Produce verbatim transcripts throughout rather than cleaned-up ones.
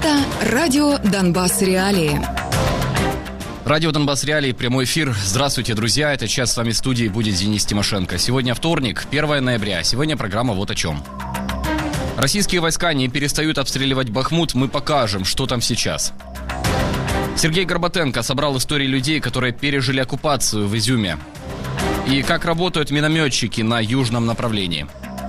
Это радио «Донбасс Реалии». Радио «Донбасс Реалии», прямой эфир. Здравствуйте, друзья. Этот час с вами в студии будет Денис Тимошенко. Сегодня вторник, первое ноября. Сегодня программа «Вот о чем». Российские войска не перестают обстреливать Бахмут. Мы покажем, что там сейчас. Сергей Горбатенко собрал истории людей, которые пережили оккупацию в Изюме. И как работают минометчики на южном направлении.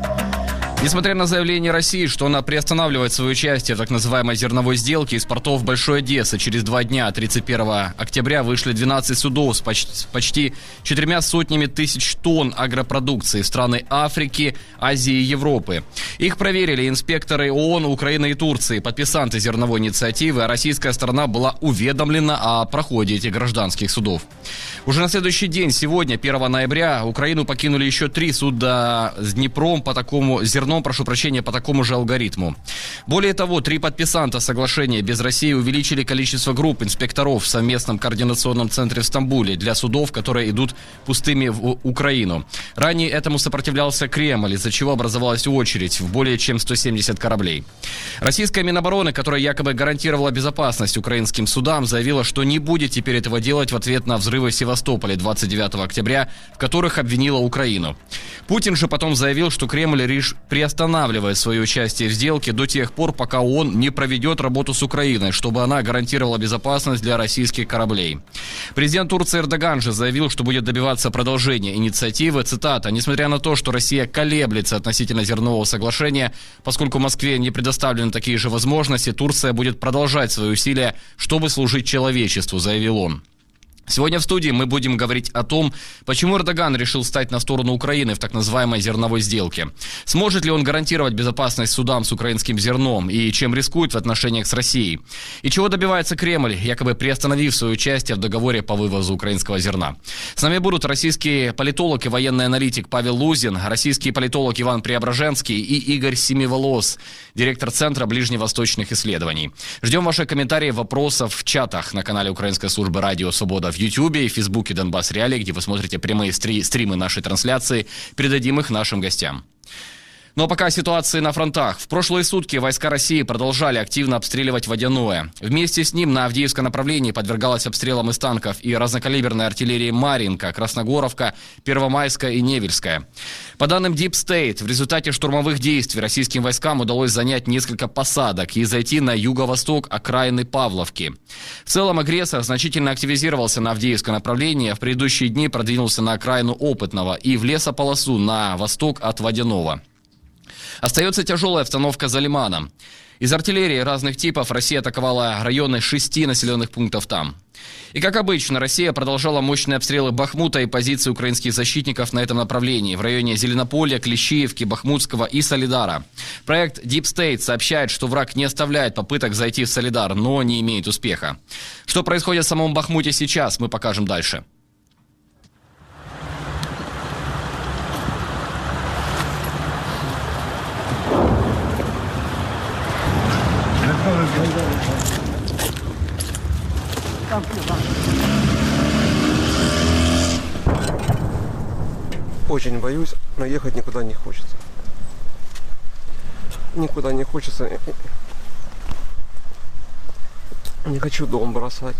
Несмотря на заявление России, что она приостанавливает свое участие в так называемой зерновой сделке, из портов Большой Одессы через два дня, тридцать первого октября, вышли двенадцать судов с почти, почти четырьмя сотнями тысяч тонн агропродукции в страны Африки, Азии и Европы. Их проверили инспекторы ООН, Украины и Турции, подписанты зерновой инициативы, а российская сторона была уведомлена о проходе этих гражданских судов. Уже на следующий день, сегодня, первого ноября, Украину покинули еще три суда с Днепром по такому зерновому прошу прощения, по такому же алгоритму. Более того, три подписанта соглашения без России увеличили количество групп инспекторов в совместном координационном центре в Стамбуле для судов, которые идут пустыми в Украину. Ранее этому сопротивлялся Кремль, из-за чего образовалась очередь в более чем сто семьдесят кораблей. Российская Минобороны, которая якобы гарантировала безопасность украинским судам, заявила, что не будет теперь этого делать в ответ на взрывы в Севастополе двадцать девятого октября, в которых обвинила Украину. Путин же потом заявил, что Кремль лишь приостанавливает свое участие в сделке до тех пор, пока ООН не проведет работу с Украиной, чтобы она гарантировала безопасность для российских кораблей. Президент Турции Эрдоган же заявил, что будет добиваться продолжения инициативы. Цитата: «Несмотря на то, что Россия колеблется относительно зернового соглашения, поскольку Москве не предоставлены такие же возможности, Турция будет продолжать свои усилия, чтобы служить человечеству», заявил он. Сегодня в студии мы будем говорить о том, почему Эрдоган решил стать на сторону Украины в так называемой зерновой сделке. Сможет ли он гарантировать безопасность судам с украинским зерном и чем рискует в отношениях с Россией? И чего добивается Кремль, якобы приостановив свое участие в договоре по вывозу украинского зерна? С нами будут российский политолог и военный аналитик Павел Лузин, российский политолог Иван Преображенский и Игорь Семиволос, директор Центра ближневосточных исследований. Ждем ваших комментариев, вопросов в чатах на канале Украинской службы радио «Свобода» в Ютьюбе и Фейсбуке «Донбасс Реалии», где вы смотрите прямые стри- стримы нашей трансляции. Передадим их нашим гостям. Ну а пока ситуации на фронтах. В прошлые сутки войска России продолжали активно обстреливать Водяное. Вместе с ним на Авдеевском направлении подвергалась обстрелам из танков и разнокалиберной артиллерии Марьинка, Красногоровка, Первомайская и Невельская. По данным Deep State, в результате штурмовых действий российским войскам удалось занять несколько посадок и зайти на юго-восток окраины Павловки. В целом агрессор значительно активизировался на Авдеевском направлении, а в предыдущие дни продвинулся на окраину Опытного и в лесополосу на восток от Водяного. Остается тяжелая обстановка за Лиманом. Из артиллерии разных типов Россия атаковала районы шести населенных пунктов там. И как обычно, Россия продолжала мощные обстрелы Бахмута и позиции украинских защитников на этом направлении в районе Зеленополя, Клещиевки, Бахмутского и Солидара. Проект Deep State сообщает, что враг не оставляет попыток зайти в Солидар, но не имеет успеха. Что происходит в самом Бахмуте сейчас, мы покажем дальше. Очень боюсь, но ехать никуда не хочется. Никуда не хочется. Не хочу дом бросать.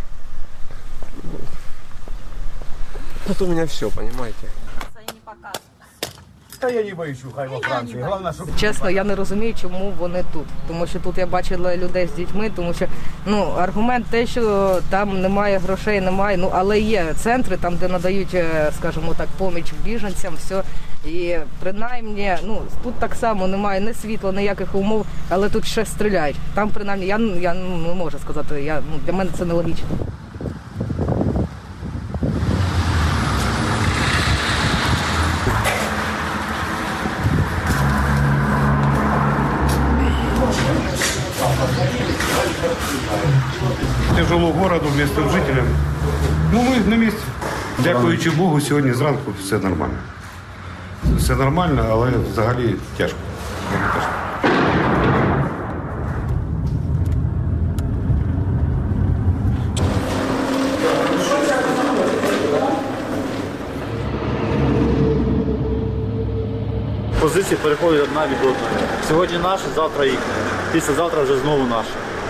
Тут у меня все, понимаете. Та я не боюсь, хай во Франції. Головне, щоб... Чесно, я не розумію, чому вони тут. Тому що тут я бачила людей з дітьми, тому що ну, аргумент те, що там немає грошей, немає, ну, але є центри, там, де надають, скажімо так, поміч біженцям, все. І принаймні, ну, тут так само немає ні світла, ніяких умов, але тут ще стріляють. Там принаймні, я, я не можу сказати, я, ну, для мене це нелогічно. Тяжело городу, місцевим жителям. Ну, ми на місці. Дякуючи Богу, сьогодні зранку все нормально. Все нормально, але взагалі тяжко. тяжко. Позиції переходять одна від одної. Сьогодні наша, завтра їхня. Післязавтра вже знову наша.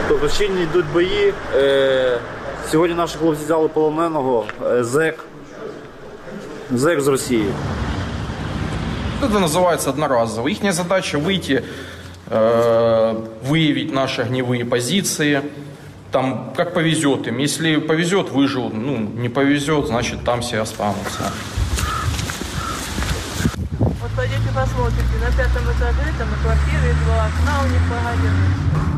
Російні йдуть бої. Сьогодні наші хлопці взяли полоненого зек. Зек з Росії. Это называется одноразово. Их задача выйти, э, выявить наши огневые позиции. Там как повезет им. Если повезет, выживут. Ну, не повезет, значит там все останутся. Вот пойдете посмотрите, на пятом этаже, там и квартиры, и два окна у них погадены.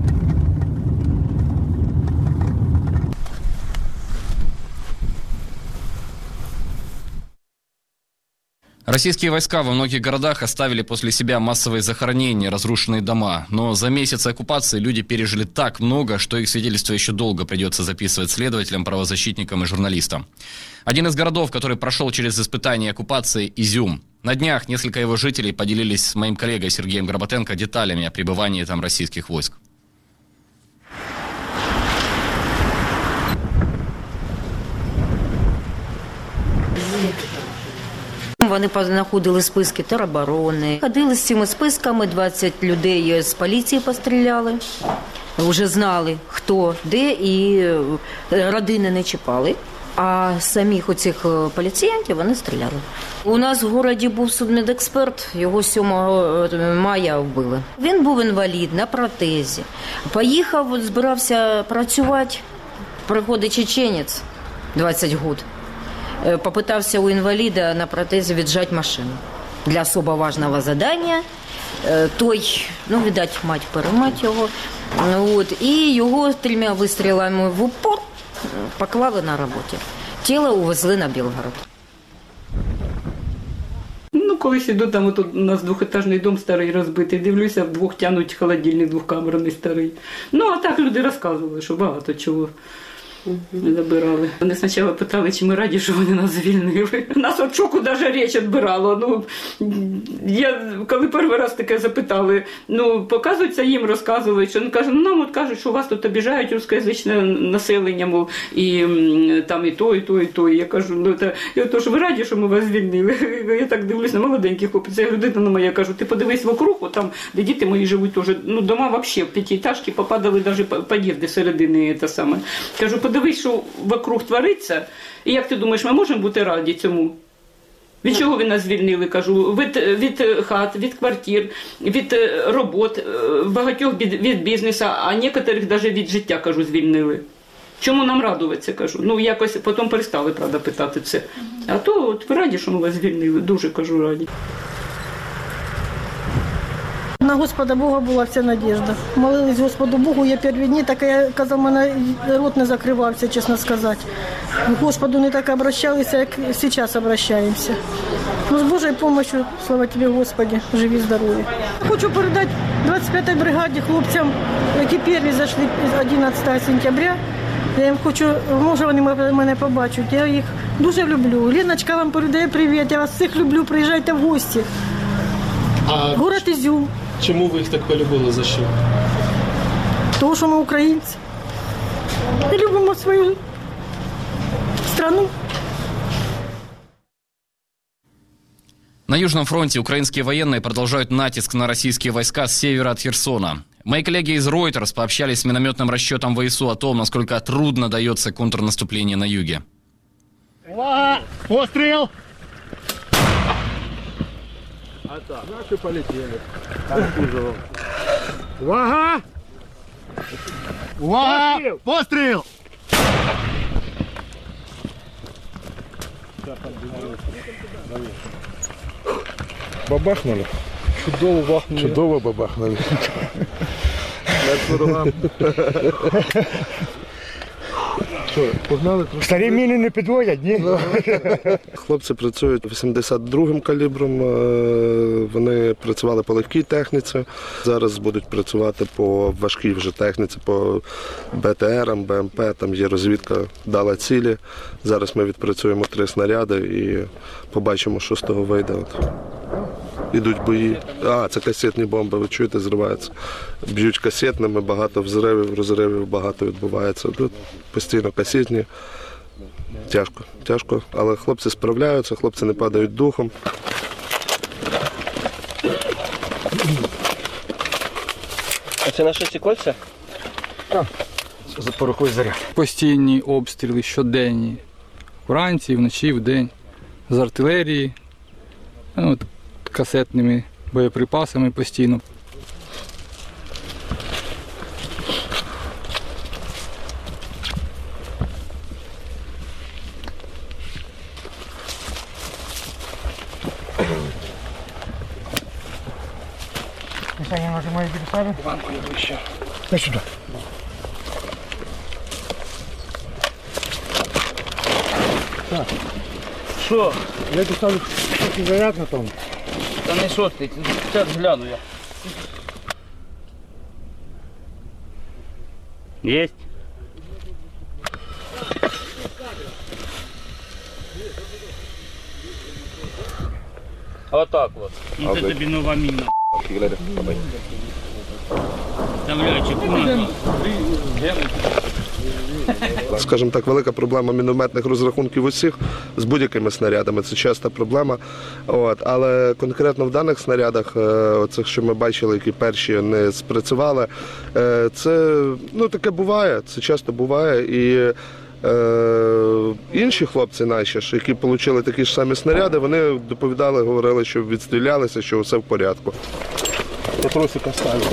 Российские войска во многих городах оставили после себя массовые захоронения, разрушенные дома. Но за месяцы оккупации люди пережили так много, что их свидетельство еще долго придется записывать следователям, правозащитникам и журналистам. Один из городов, который прошел через испытания оккупации – Изюм. На днях несколько его жителей поделились с моим коллегой Сергеем Горбатенко деталями о пребывании там российских войск. Вони познаходили списки тероборони. Ходили з цими списками, двадцять людей з поліції постріляли. Вже знали, хто, де, і родини не чіпали. А самих оцих поліціянтів вони стріляли. У нас в місті був судмедексперт, його сьомого мая вбили. Він був інвалід на протезі. Поїхав, збирався працювати, приходить чеченець, двадцять років. Попытался у инвалида на протезе віджать машину для особо важного задания. Той, ну, видать, мать перемать його. От, і його трьома вистрілами в упор поклали на роботі. Тіло увезли на Білгород. Ну, колись іду, там отут у нас двохетажний дом старий розбитий, дивлюся, вдвох тянуть холодильник двохкамерний старий. Ну, а так люди розказували, що багато чого. Не забирали. Вони спочатку питали, чи ми раді, що вони нас звільнили. Нас от шоку навіть річ відбирало. Ну, я, коли перший раз таке запитали, ну, показується їм, розказують, що, ну, кажуть, ну, нам от кажуть, що у вас тут обіжають рускоязичне населення, мов, і там і то, і то, і то. І я кажу, ну, та, і от, що ви раді, що ми вас звільнили. Я так дивлюсь на молоденьких хлопців. Я говорю, дитина моя, кажу, ти подивись вокруг, от там, де діти мої живуть теж, ну, дома взагалі, п'ятиэтажки попадали, навіть під'їзди середини, те саме. Кажу, подивись, що вокруг твориться, і як ти думаєш, ми можемо бути раді цьому? Від чого ви нас звільнили, кажу? Від, від хат, від квартир, від робот, багатьох від бізнесу, а некоторих навіть від життя, кажу, звільнили. Чому нам радуватися, кажу? Ну, якось потім перестали, правда, питати це. А то от ви раді, що ми вас звільнили? Дуже, кажу, раді. На Господа Бога була вся надіжда. Молились Господу Богу, я перші дні, так я казав, у мене рот не закривався, чесно сказати. Господу не так обращалися, як зараз обращаємося. Ну, з Божою допомогою, слава Тобі, Господи, живі, здорові. Хочу передати двадцять п'ятій бригаді хлопцям, які перші зайшли одинадцятого сентября. Я їм хочу, може вони мене побачать, я їх дуже люблю. Леночка вам передає привіт, я вас всіх люблю, приїжджайте в гості. А город Ізюм. Чому ви їх так полюбили, за що? Тому що ми українці. І любимо свою страну. На Южном фронте украинские военные продолжают натиск на российские войска с севера от Херсона. Мои коллеги из Reuters пообщались с минометным расчетом ВСУ о том, насколько трудно дается контрнаступление на юге. Увага! Пострел! А так, наши полетели. Увага! Увага! Постріл! Бабахнули? Чудово бахнули. Чудово бабахнули. Що, погнали? Старі міни не підводять, ні? Хлопці працюють вісімдесят другим калібром, вони працювали по легкій техніці, зараз будуть працювати по важкій вже техніці, по БТРам, БМП, там є розвідка, дала цілі. Зараз ми відпрацюємо три снаряди і побачимо, що з того вийде. Ідуть бої. А, це касетні бомби, ви чуєте, зриваються. Б'ють касетними, багато взривів, розривів багато відбувається. Тут постійно касетні. Тяжко, тяжко. Але хлопці справляються, хлопці не падають духом. А це наші ці кольця? Порахуй заряд. Постійні обстріли щоденні. Вранці, вночі, вдень. З артилерії, ну, касетними боєприпасами постійно. Мишаня, нажимай пересаду. Банку я еще. Дай сюда. Так. Що? Я поставлю шостий заряд на тому. Та не шостий, зараз гляну я. Єсть. Отак от. Ну це тобі нова міна. Вставляючи куна. Скажімо так, велика проблема мінометних розрахунків усіх з будь-якими снарядами. Це часта проблема. От. Але конкретно в даних снарядах, оцих, що ми бачили, які перші не спрацювали, це ну, таке буває, це часто буває. І Е, інші хлопці наші, які отримали такі ж самі снаряди, вони доповідали, говорили, що відстрілялися, що все в порядку. Я тросика ставив.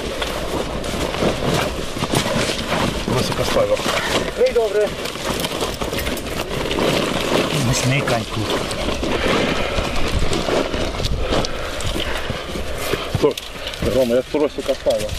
Тросика ставив. Ей, добре. Мощний коньку. Стоп, Рома, я тросика ставив.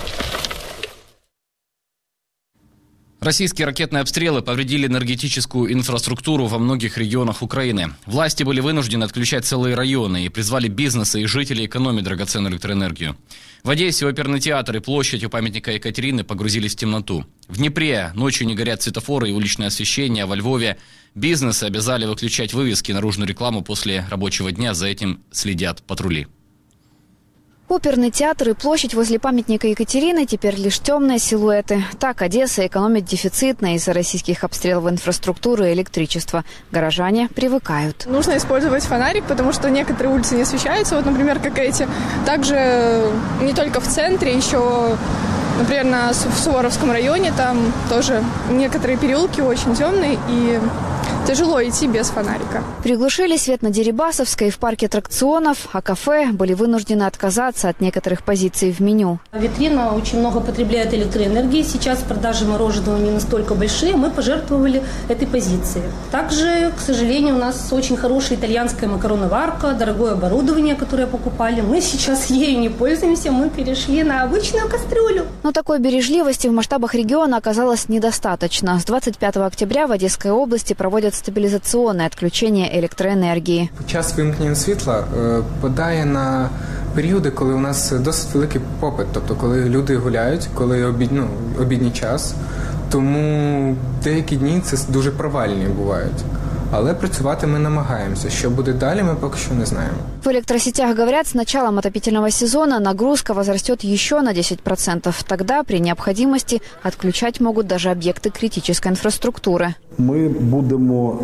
Российские ракетные обстрелы повредили энергетическую инфраструктуру во многих регионах Украины. Власти были вынуждены отключать целые районы и призвали бизнесы и жителей экономить драгоценную электроэнергию. В Одессе оперный театр и площадь у памятника Екатерины погрузились в темноту. В Днепре ночью не горят светофоры и уличное освещение, а во Львове бизнесы обязали выключать вывески и наружную рекламу после рабочего дня. За этим следят патрули. Оперный театр и площадь возле памятника Екатерины теперь лишь темные силуэты. Так Одесса экономит дефицит на из-за российских обстрелов инфраструктуры и электричества. Горожане привыкают. Нужно использовать фонарик, потому что некоторые улицы не освещаются. Вот, например, как эти. Также не только в центре, еще, например, на, в Суворовском районе там тоже некоторые переулки очень темные и тяжело идти без фонарика. Приглушили свет на Дерибасовской и в парке аттракционов, а кафе были вынуждены отказаться от некоторых позиций в меню. Витрина очень много потребляет электроэнергии. Сейчас продажи мороженого не настолько большие. Мы пожертвовали этой позицией. Также, к сожалению, у нас очень хорошая итальянская макароноварка, дорогое оборудование, которое покупали. Мы сейчас ею не пользуемся, мы перешли на обычную кастрюлю. Но такой бережливости в масштабах региона оказалось недостаточно. С двадцать пятого октября в Одесской области проводят стабілізаційне відключення електроенергії. Час вимкнення світла подає на періоди, коли у нас досить великий попит, тобто коли люди гуляють, коли обід, ну, обідній час, тому деякі дні це дуже провальні бувають. Але працювати ми намагаємося. Що буде далі, ми поки що не знаємо. В электросетях говорят, с началом отопительного сезона нагрузка возрастет еще на десять процентов. Тогда при необходимости отключать могут даже объекты критической инфраструктуры. Ми будемо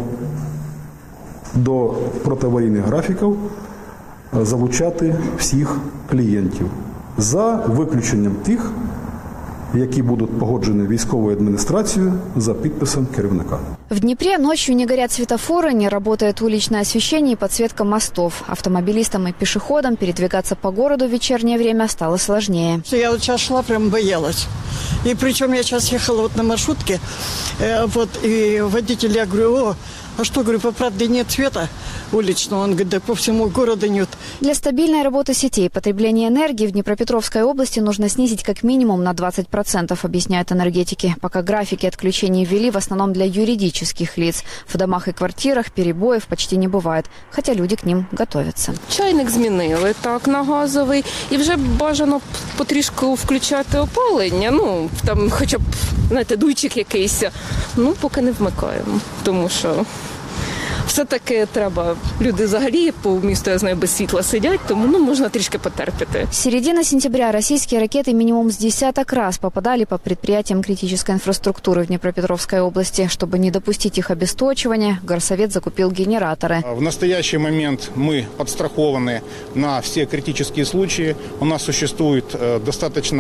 до протиаварійних графіків залучати всіх клієнтів за виключенням тих, які будут погоджены військовой администрацией за подписом керівника. В Днепре ночью не горят светофоры, не работает уличное освещение и подсветка мостов. Автомобилистам и пешеходам передвигаться по городу в вечернее время стало сложнее. Я вот сейчас шла, прям боялась. И причем я сейчас ехала вот на маршрутке, э, вот, и водитель, я говорю, о, а что, говорю, по правде нет света уличного? Он говорит, да по всему городу нет. Для стабильной работы сетей потребление энергии в Днепропетровской области нужно снизить как минимум на двадцать процентов, объясняют энергетики. Пока графики отключений ввели в основном для юридических лиц. В домах и квартирах перебоев почти не бывает, хотя люди к ним готовятся. Чайник змінили, так, на газовий. І вже бажано потрішку включати опалення, ну, там хоча б, знаєте, дуйчик якийсь. Ну, поки не вмикаємо, тому що все-таки треба, люди взагалі по місту, я знаю, без світла сидять, тому ну, можна трішки потерпіти. С середины сентября российские ракеты минимум с десяток раз попадали по предприятиям критической инфраструктуры в Днепропетровской области. Чтобы не допустить их обесточивания, горсовет закупил генераторы. В настоящий момент мы подстрахованы на все критические случаи. У нас существует достаточно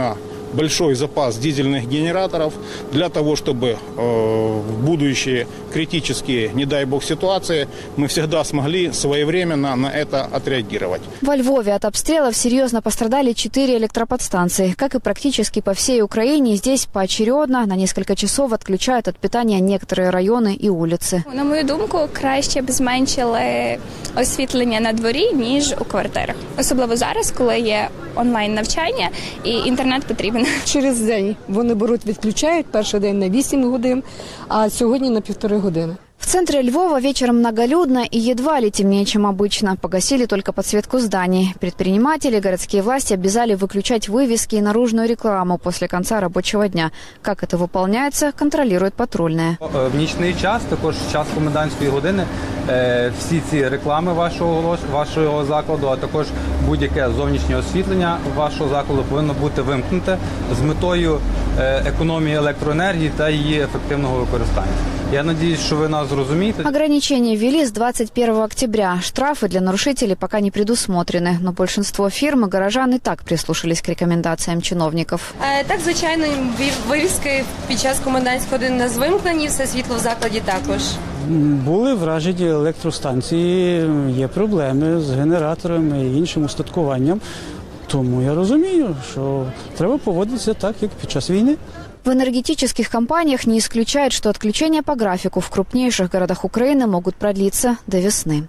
большой запас дизельных генераторов для того, чтобы э, в будущие критические, не дай бог, ситуации мы всегда смогли своевременно на это отреагировать. Во Львове от обстрелов серьезно пострадали четыре электроподстанции. Как и практически по всей Украине, здесь поочередно на несколько часов отключают от питания некоторые районы и улицы. На мою думку, краще б зменшили освітлення на дворі, ніж у квартирах. Особливо зараз, коли є онлайн-навчання і інтернет потрібен. Через день вони беруть, відключають, перший день на вісім годин, а сьогодні на півтори години. В центре Львова вечером многолюдно и едва ли темнее, чем обычно. Погасили только подсветку зданий. Предприниматели, городские власти обязали выключать вывески и наружную рекламу после конца рабочего дня. Как это выполняется, контролирует патрульная. В нічний час, також в час комендантської години, всі ці реклами вашого, вашого закладу, а також будь-яке зовнішнє освітлення вашого закладу повинно бути вимкнуте з метою економії електроенергії та її ефективного використання. Я надеюсь, что вы нас разумеете. Ограничения ввели с двадцать первого октября. Штрафы для нарушителей пока не предусмотрены. Но большинство фирм и горожан и так прислушались к рекомендациям чиновников. Так, звичайно, вивіски під час комендантської години нас вимкнені, все світло в закладі також. Були вражені електростанції, є проблеми з генераторами і іншим устаткуванням. Тому я розумію, що треба поводитися так, як під час війни. В энергетических компаниях не исключают, что отключения по графику в крупнейших городах Украины могут продлиться до весны.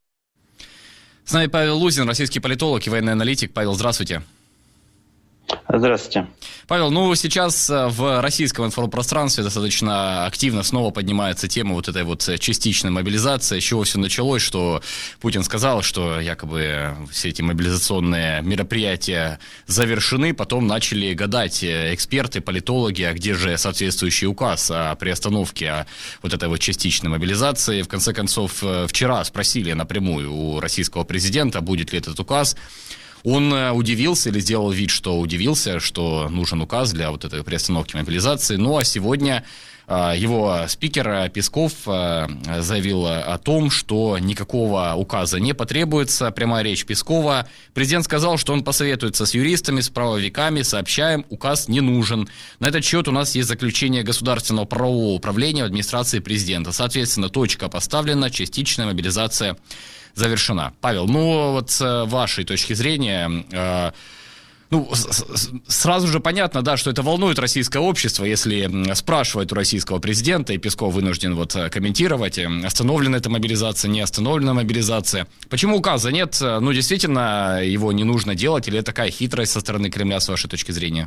С нами Павел Лузин, российский политолог и военный аналитик. Павел, здравствуйте. Здравствуйте. Павел, ну сейчас в российском информпространстве достаточно активно снова поднимается тема вот этой вот частичной мобилизации. С чего все началось, что Путин сказал, что якобы все эти мобилизационные мероприятия завершены, потом начали гадать эксперты, политологи, а где же соответствующий указ о приостановке вот этой вот частичной мобилизации. В конце концов, вчера спросили напрямую у российского президента, будет ли этот указ. Он удивился или сделал вид, что удивился, что нужен указ для вот этой приостановки мобилизации. Ну а сегодня его спикер Песков заявил о том, что никакого указа не потребуется. Прямая речь Пескова. Президент сказал, что он посоветуется с юристами, с правовиками. Сообщаем, указ не нужен. На этот счет у нас есть заключение Государственного правового управления в администрации президента. Соответственно, точка поставлена, частичная мобилизация завершена. Павел, ну вот с вашей точки зрения, э, ну с, с, сразу же понятно, да, что это волнует российское общество, если спрашивают у российского президента, и Песков вынужден вот комментировать, остановлена эта мобилизация, не остановлена мобилизация. Почему указа нет? Ну действительно, его не нужно делать, или это такая хитрость со стороны Кремля, с вашей точки зрения?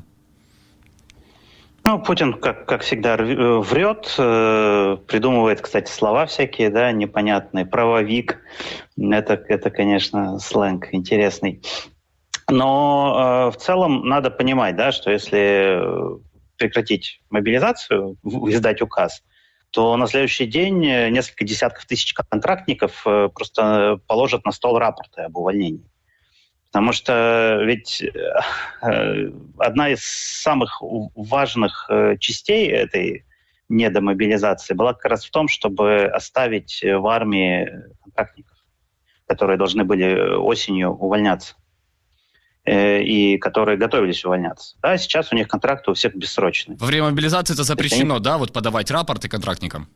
Ну, Путин, как, как всегда, врет, э, придумывает, кстати, слова всякие, да, непонятные. Правовик, это, это, конечно, сленг интересный. Но э, в целом надо понимать, да, что если прекратить мобилизацию, издать указ, то на следующий день несколько десятков тысяч контрактников э, просто положат на стол рапорты об увольнении. Потому что ведь одна из самых важных частей этой недомобилизации была как раз в том, чтобы оставить в армии контрактников, которые должны были осенью увольняться и которые готовились увольняться. Да, сейчас у них контракты у всех бессрочные. Во время мобилизации это запрещено, это... да, вот подавать рапорты контрактникам?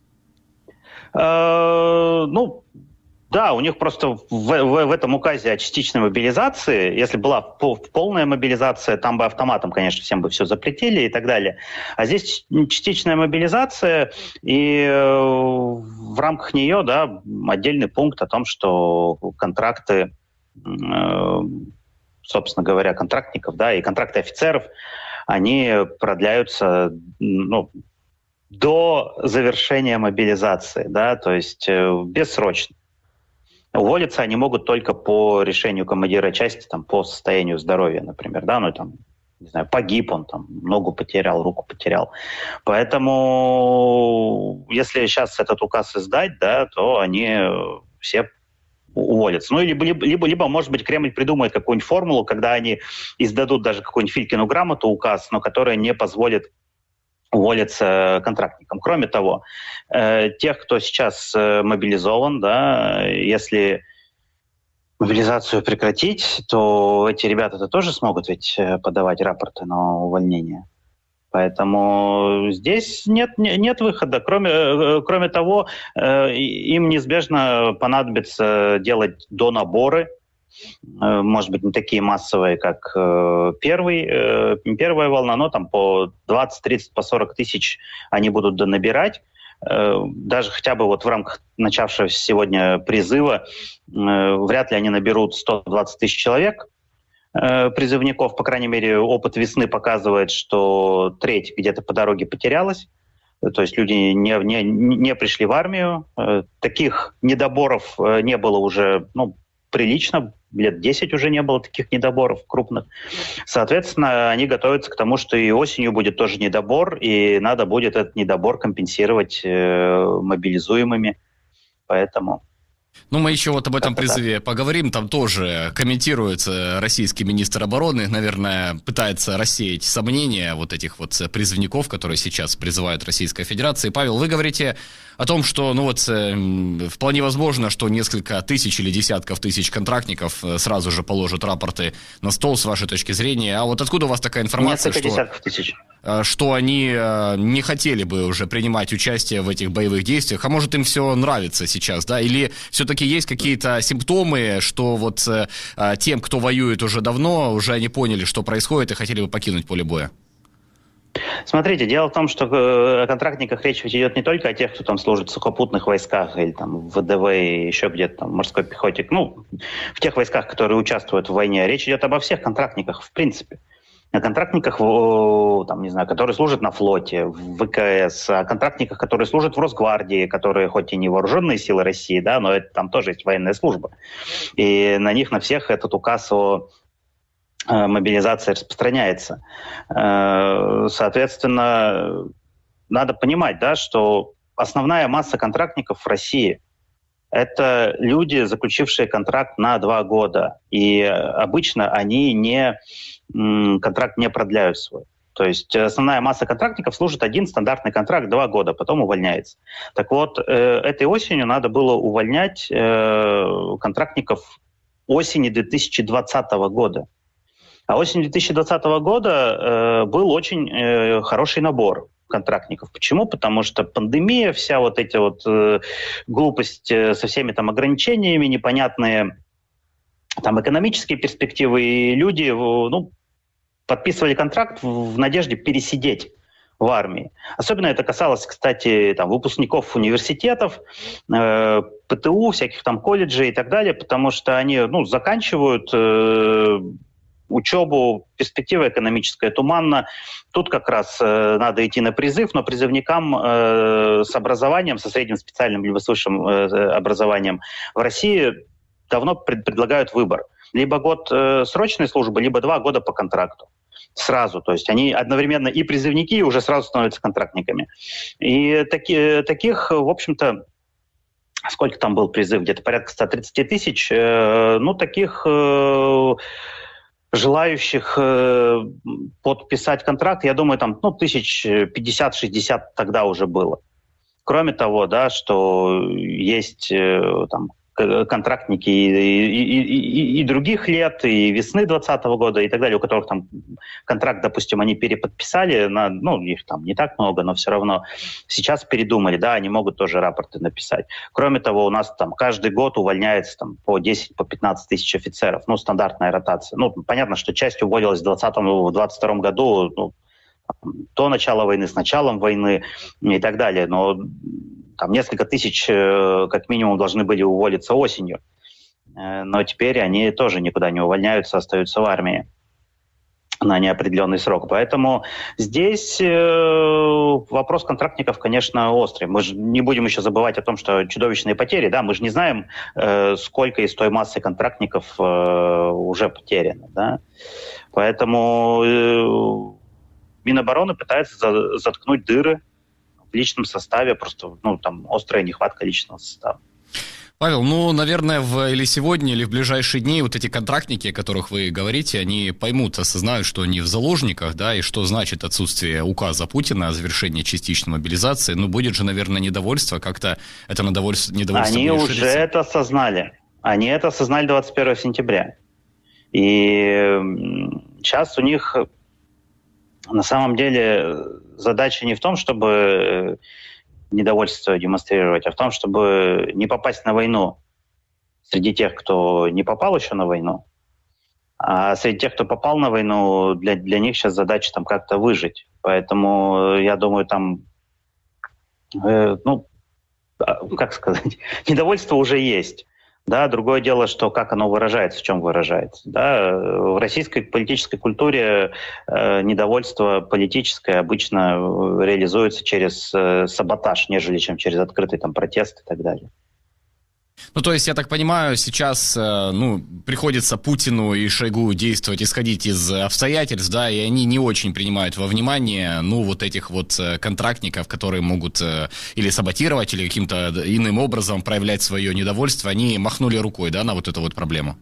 Э, ну... Да, у них просто в, в, в этом указе о частичной мобилизации, если была полная мобилизация, там бы автоматом, конечно, всем бы все запретили и так далее. А здесь частичная мобилизация, и э, в рамках нее, да, отдельный пункт о том, что контракты, э, собственно говоря, контрактников, да, и контракты офицеров, они продляются, ну, до завершения мобилизации, да, то есть э, бессрочно. Уволиться они могут только по решению командира части, там, по состоянию здоровья, например, да, ну, там, не знаю, погиб он, там, ногу потерял, руку потерял. Поэтому, если сейчас этот указ издать, да, то они все уволятся. Ну, либо, либо, либо, либо, может быть, Кремль придумает какую-нибудь формулу, когда они издадут даже какую-нибудь Филькину грамоту, указ, но которая не позволит уволиться контрактникам. Кроме того, э, тех, кто сейчас э, мобилизован, да, если мобилизацию прекратить, то эти ребята-то тоже смогут ведь подавать рапорты на увольнение. Поэтому здесь нет, нет выхода. Кроме, кроме того, им неизбежно понадобится делать донаборы, может быть, не такие массовые, как первый, первая волна, но там по двадцать, тридцать, по сорок тысяч они будут донабирать. Даже хотя бы вот в рамках начавшегося сегодня призыва вряд ли они наберут сто двадцать тысяч человек призывников. По крайней мере, опыт весны показывает, что треть где-то по дороге потерялась. То есть люди не, не, не пришли в армию. Таких недоборов не было уже, ну, прилично. Лет десять уже не было таких недоборов крупных. Соответственно, они готовятся к тому, что и осенью будет тоже недобор, и надо будет этот недобор компенсировать э, мобилизуемыми. Поэтому... Ну, мы еще вот об этом призыве поговорим. Там тоже комментируется российский министр обороны, наверное, пытается рассеять сомнения вот этих вот призывников, которые сейчас призывают Российская Федерация. Павел, вы говорите о том, что, ну вот, вполне возможно, что несколько тысяч или десятков тысяч контрактников сразу же положат рапорты на стол, с вашей точки зрения. А вот откуда у вас такая информация, несколько что, десятков тысяч. что они не хотели бы уже принимать участие в этих боевых действиях? А может, им все нравится сейчас, да? Или все-таки есть какие-то симптомы, что вот тем, кто воюет уже давно, уже они поняли, что происходит, и хотели бы покинуть поле боя? Смотрите, дело в том, что о контрактниках речь ведь идет не только о тех, кто там служит в сухопутных войсках или там в ВДВ и еще где-то там в морской пехоте, ну, в тех войсках, которые участвуют в войне. Речь идет обо всех контрактниках в принципе. О контрактниках, там, не знаю, которые служат на флоте, в ВКС, о контрактниках, которые служат в Росгвардии, которые хоть и не вооруженные силы России, да, но это, там тоже есть военная служба. И на них, на всех этот указ о мобилизация распространяется. Соответственно, надо понимать, да, что основная масса контрактников в России – это люди, заключившие контракт на два года. И обычно они не, контракт не продляют свой. То есть основная масса контрактников служит один стандартный контракт два года, потом увольняется. Так вот, этой осенью надо было увольнять контрактников осени две тысячи двадцатого года. А осенью две тысячи двадцатого года э, был очень э, хороший набор контрактников. Почему? Потому что пандемия, вся вот эти вот э, глупость э, со всеми там ограничениями, непонятные там экономические перспективы, и люди, ну, подписывали контракт в, в надежде пересидеть в армии. Особенно это касалось, кстати, там, выпускников университетов, э, ПТУ, всяких там колледжей и так далее, потому что они, ну, заканчивают э, учебу, перспектива экономическая туманна. Тут как раз э, надо идти на призыв, но призывникам э, с образованием, со средним специальным либо с высшим э, образованием в России давно пред, предлагают выбор. Либо год э, срочной службы, либо два года по контракту. Сразу. То есть они одновременно и призывники, и уже сразу становятся контрактниками. И таки, таких, в общем-то, сколько там был призыв? Где-то порядка сто тридцать тысяч. Э, ну, таких... Э, желающих э, подписать контракт, я думаю, там, ну, тысяч пятьдесят-шестьдесят тогда уже было. Кроме того, да, что есть э, там контрактники и, и, и, и, и других лет, и весны двадцатого года, и так далее, у которых там контракт, допустим, они переподписали, на, ну, их там не так много, но все равно сейчас передумали, да, они могут тоже рапорты написать. Кроме того, у нас там каждый год увольняется там по десять, по пятнадцать тысяч офицеров, ну, стандартная ротация. Ну, понятно, что часть уволилась в двадцатом, в двадцать втором году, ну, до начала войны, с началом войны и так далее, но там несколько тысяч как минимум должны были уволиться осенью, но теперь они тоже никуда не увольняются, остаются в армии на неопределенный срок. Поэтому здесь вопрос контрактников, конечно, острый. Мы же не будем еще забывать о том, что чудовищные потери, да, мы же не знаем, сколько из той массы контрактников уже потеряно, да. Поэтому Минобороны пытается заткнуть дыры в личном составе, просто, ну, там острая нехватка личного состава. Павел, ну, наверное, в, или сегодня, или в ближайшие дни вот эти контрактники, о которых вы говорите, они поймут, осознают, что они в заложниках, да, и что значит отсутствие указа Путина о завершении частичной мобилизации. Ну, будет же, наверное, недовольство, как-то это недовольство, недовольство Они будет уже шириться. это осознали. Они это осознали двадцать первого сентября. И сейчас у них на самом деле задача не в том, чтобы недовольство демонстрировать, а в том, чтобы не попасть на войну среди тех, кто не попал еще на войну. А среди тех, кто попал на войну, для, для них сейчас задача там как-то выжить. Поэтому, я думаю, там, э, ну, как сказать, недовольство уже есть. Да, другое дело, что как оно выражается, в чем выражается. Да, в российской политической культуре э, недовольство политическое обычно реализуется через э, саботаж, нежели чем через открытый там протест и так далее. Ну, то есть, я так понимаю, сейчас, ну, приходится Путину и Шойгу действовать, исходить из обстоятельств, да, и они не очень принимают во внимание, ну, вот этих вот контрактников, которые могут или саботировать, или каким-то иным образом проявлять свое недовольство, они махнули рукой, да, на вот эту вот проблему?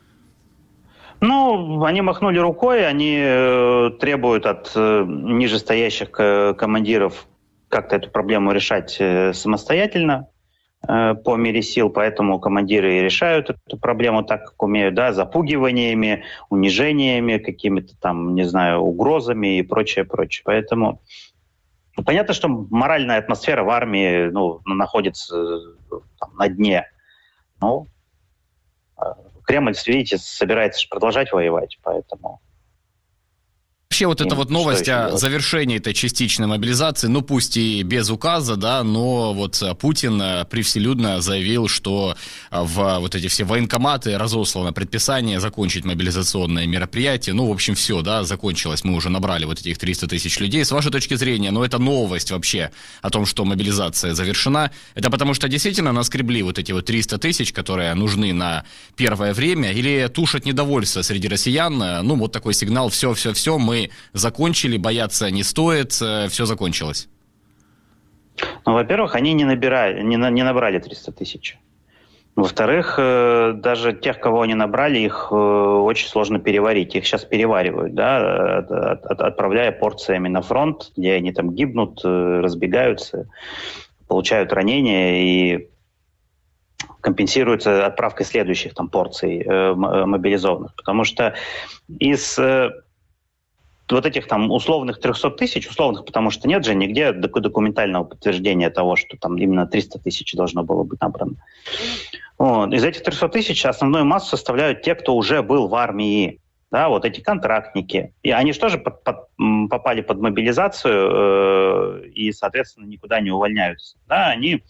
Ну, они махнули рукой, они требуют от нижестоящих командиров как-то эту проблему решать самостоятельно, по мере сил, поэтому командиры и решают эту проблему так, как умеют, да, запугиваниями, унижениями, какими-то там, не знаю, угрозами и прочее, прочее. Поэтому понятно, что моральная атмосфера в армии, ну, находится там, на дне. Ну, Кремль, видите, собирается продолжать воевать, поэтому... Вообще вот эта вот новость о завершении этой частичной мобилизации, ну пусть и без указа, да, но вот Путин превселюдно заявил, что в вот эти все военкоматы разослано предписание закончить мобилизационные мероприятия. Ну, в общем, все, да, закончилось. Мы уже набрали вот этих триста тысяч людей. С вашей точки зрения, ну это новость вообще о том, что мобилизация завершена. Это потому что действительно наскребли вот эти вот триста тысяч, которые нужны на первое время, или тушат недовольство среди россиян? Ну, вот такой сигнал, все-все-все, мы закончили, бояться не стоит, все закончилось. Ну, во-первых, они не, набирали, не, не набрали триста тысяч. Во-вторых, даже тех, кого они набрали, их очень сложно переварить. Их сейчас переваривают, да, отправляя порциями на фронт, где они там гибнут, разбегаются, получают ранения и компенсируются отправкой следующих там порций мобилизованных. Потому что из... вот этих там условных трехсот тысяч, условных, потому что нет же нигде документального подтверждения того, что там именно триста тысяч должно было быть набрано. Вот. Из этих трехсот тысяч основную массу составляют те, кто уже был в армии. Да, вот эти контрактники. И они же тоже под, под, попали под мобилизацию э, и, соответственно, никуда не увольняются. Да, они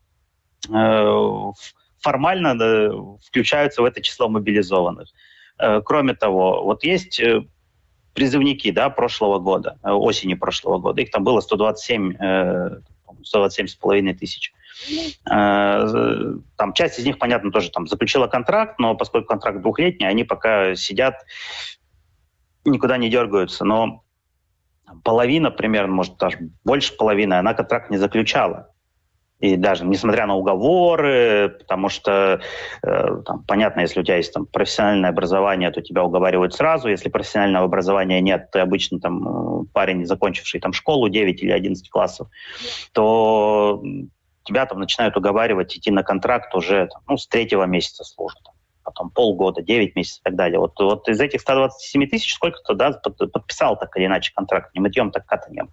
э, формально да, включаются в это число мобилизованных. Э, кроме того, вот есть... Э, призывники, да, прошлого года, осени прошлого года. Их там было сто двадцать семь, сто двадцать семь с половиной тысяч. Там часть из них, понятно, тоже там заключила контракт, но поскольку контракт двухлетний, они пока сидят, никуда не дергаются. Но половина, примерно, может, даже больше половины, она контракт не заключала. И даже несмотря на уговоры, потому что, э, там, понятно, если у тебя есть там, профессиональное образование, то тебя уговаривают сразу. Если профессионального образования нет, ты обычно там, парень, закончивший там, школу девять или одиннадцать классов, то тебя там начинают уговаривать идти на контракт уже там, ну, с третьего месяца службы. Потом полгода, девять месяцев и так далее. Вот, вот из этих ста двадцати семи тысяч сколько-то да, подписал так или иначе контракт, не мытьем, так катаньем.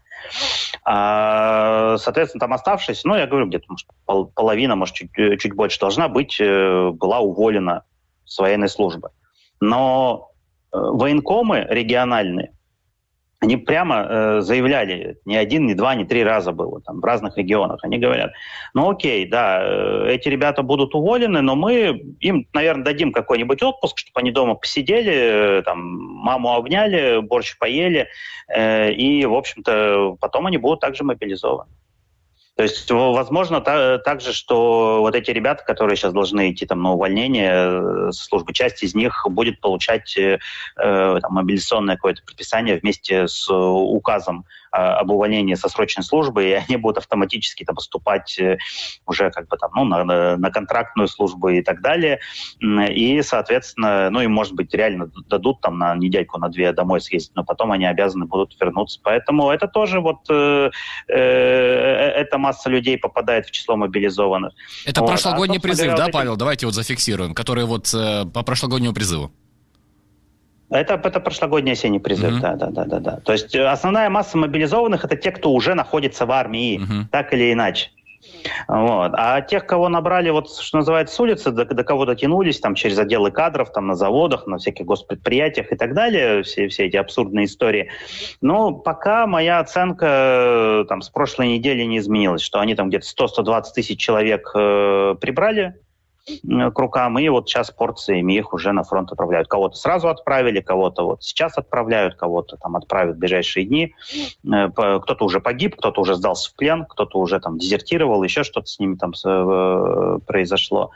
А, соответственно, там оставшись, ну, я говорю, где-то может, пол, половина, может, чуть, чуть больше должна быть, была уволена с военной службы. Но военкомы региональные, они прямо э, заявляли, не один, не два, не три раза было, там, в разных регионах. Они говорят, ну окей, да, э, эти ребята будут уволены, но мы им, наверное, дадим какой-нибудь отпуск, чтобы они дома посидели, э, там, маму обняли, борщ поели, э, и, в общем-то, потом они будут также мобилизованы. То есть, возможно, та, также, что вот эти ребята, которые сейчас должны идти там, на увольнение со службы, часть из них будет получать э, там, мобилизационное какое-то предписание вместе с указом об увольнении со срочной службы, и они будут автоматически там, поступать уже как бы там, ну, на, на контрактную службу и так далее. И, соответственно, ну, им, может быть, реально дадут там на недельку, на две домой съездить, но потом они обязаны будут вернуться. Поэтому это тоже вот э, э, эта масса людей попадает в число мобилизованных. Это вот. прошлогодний а, призыв, говоря, да, вот эти... Павел? Давайте вот зафиксируем, который вот э, по прошлогоднему призыву. Это, это прошлогодний осенний призыв, mm-hmm. да, да, да, да, да. То есть основная масса мобилизованных — это те, кто уже находится в армии, mm-hmm. так или иначе. Вот. А тех, кого набрали, вот, что называется, с улицы, до, до кого дотянулись, там, через отделы кадров, там, на заводах, на всяких госпредприятиях и так далее, все, все эти абсурдные истории. Но пока моя оценка там, с прошлой недели не изменилась, что они там где-то сто - сто двадцать тысяч человек э, прибрали к рукам, и вот сейчас порциями их уже на фронт отправляют. Кого-то сразу отправили, кого-то вот сейчас отправляют, кого-то там отправят в ближайшие дни. Кто-то уже погиб, кто-то уже сдался в плен, кто-то уже там дезертировал, еще что-то с ними там произошло.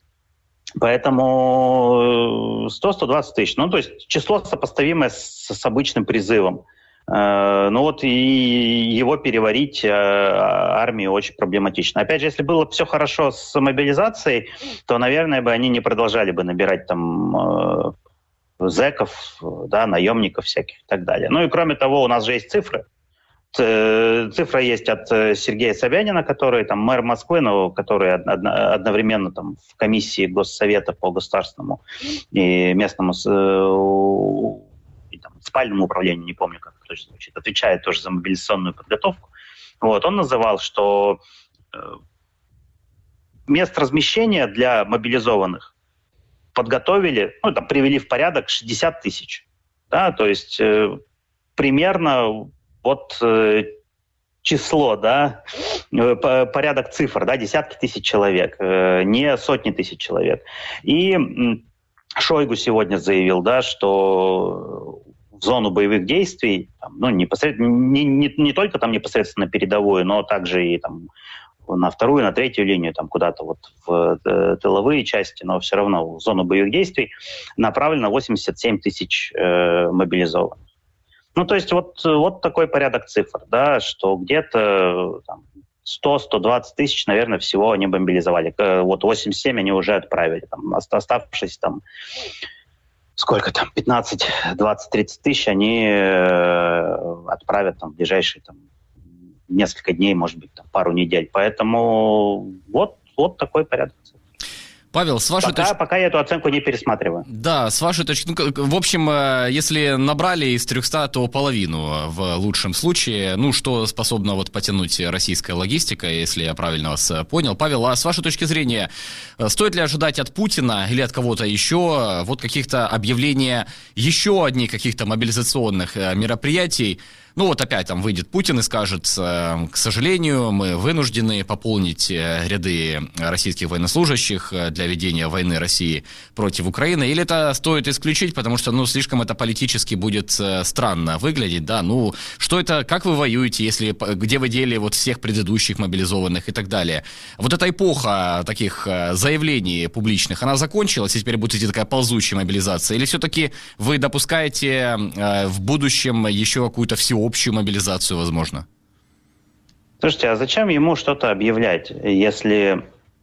Поэтому сто - сто двадцать тысяч. Ну, то есть число сопоставимое с, с обычным призывом. Ну вот и его переварить армии очень проблематично. Опять же, если было все хорошо с мобилизацией, то, наверное, бы они не продолжали бы набирать там зэков, да, наемников всяких и так далее. Ну и кроме того, у нас же есть цифры. Цифра есть от Сергея Собянина, который там мэр Москвы, но который одновременно там в комиссии Госсовета по государственному и местному там, спальному управлению, не помню, как это точно звучит, отвечает тоже за мобилизационную подготовку. Вот, он называл, что э, мест размещения для мобилизованных подготовили, ну, там, привели в порядок шестьдесят тысяч. Да, то есть э, примерно вот э, число, да, э, порядок цифр, да, десятки тысяч человек, э, не сотни тысяч человек. И э, Шойгу сегодня заявил, да, что в зону боевых действий, там, ну, непосредственно, не, не, не только там непосредственно на передовую, но также и там на вторую, на третью линию, там куда-то вот в э, тыловые части, но все равно в зону боевых действий направлено восемьдесят семь тысяч э, мобилизованных. Ну, то есть вот, вот такой порядок цифр, да, что где-то там, сто - сто двадцать тысяч, наверное, всего они мобилизовали. Вот восемьдесят семь они уже отправили. Там, оставшись там, сколько там, пятнадцать, двадцать, тридцать тысяч они э, отправят там, в ближайшие там, несколько дней, может быть, там, пару недель. Поэтому вот, вот такой порядок. Павел, с вашей пока, точки... пока я эту оценку не пересматриваю. Да, с вашей точки... Ну, в общем, если набрали из трехсот, то половину в лучшем случае. Ну, что способно вот потянуть российская логистика, если я правильно вас понял. Павел, а с вашей точки зрения, стоит ли ожидать от Путина или от кого-то еще вот каких-то объявлений еще одних каких-то мобилизационных мероприятий? Ну вот опять там выйдет Путин и скажет, к сожалению, мы вынуждены пополнить ряды российских военнослужащих для ведения войны России против Украины. Или это стоит исключить, потому что, ну, слишком это политически будет странно выглядеть, да? Ну, что это, как вы воюете, если, где вы дели вот всех предыдущих мобилизованных и так далее? Вот эта эпоха таких заявлений публичных, она закончилась, и теперь будет идти такая ползучая мобилизация? Или все-таки вы допускаете в будущем еще какую-то всеобщую общую мобилизацию, возможно? Слушайте, а зачем ему что-то объявлять, если,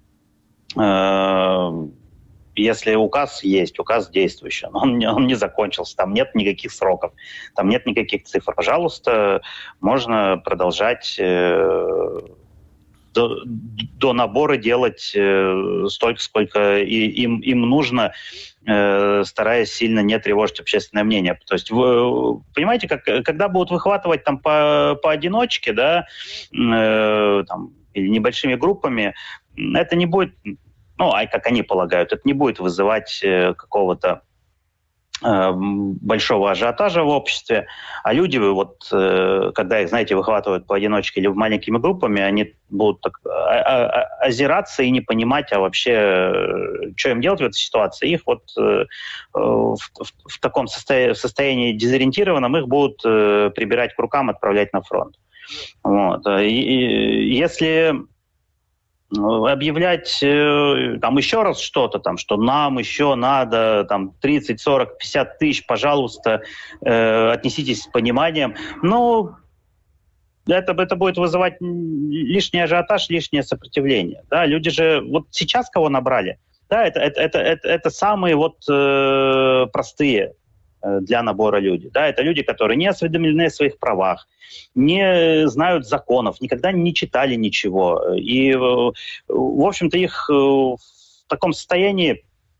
э, если указ есть, указ действующий, он, он не закончился, там нет никаких сроков, там нет никаких цифр. Пожалуйста, можно продолжать э, до, до набора делать э, столько, сколько и, им, им нужно, стараясь сильно не тревожить общественное мнение. То есть, вы понимаете, как, когда будут выхватывать там по, поодиночке, да, э, там, или небольшими группами, это не будет, ну, а как они полагают, это не будет вызывать э, какого-то э, большого ажиотажа в обществе, а люди, вот, э, когда их, знаете, выхватывают поодиночке или маленькими группами, они будут так озираться и не понимать, а вообще, что им делать в этой ситуации. Их вот э, в, в, в таком состоя- состоянии дезориентированном их будут э, прибирать к рукам, отправлять на фронт. Вот. И, и, если объявлять э, там еще раз что-то, там, что нам еще надо там, тридцать, сорок, пятьдесят тысяч, пожалуйста, э, отнеситесь с пониманием, ну, это, это будет вызывать лишний ажиотаж, лишнее сопротивление. Да? Люди же вот сейчас кого набрали, да, это, это, это, это, это самые вот э, простые для набора люди. Да, это люди, которые не осведомлены о своих правах, не знают законов, никогда не читали ничего. И, в общем-то, их в таком состоянии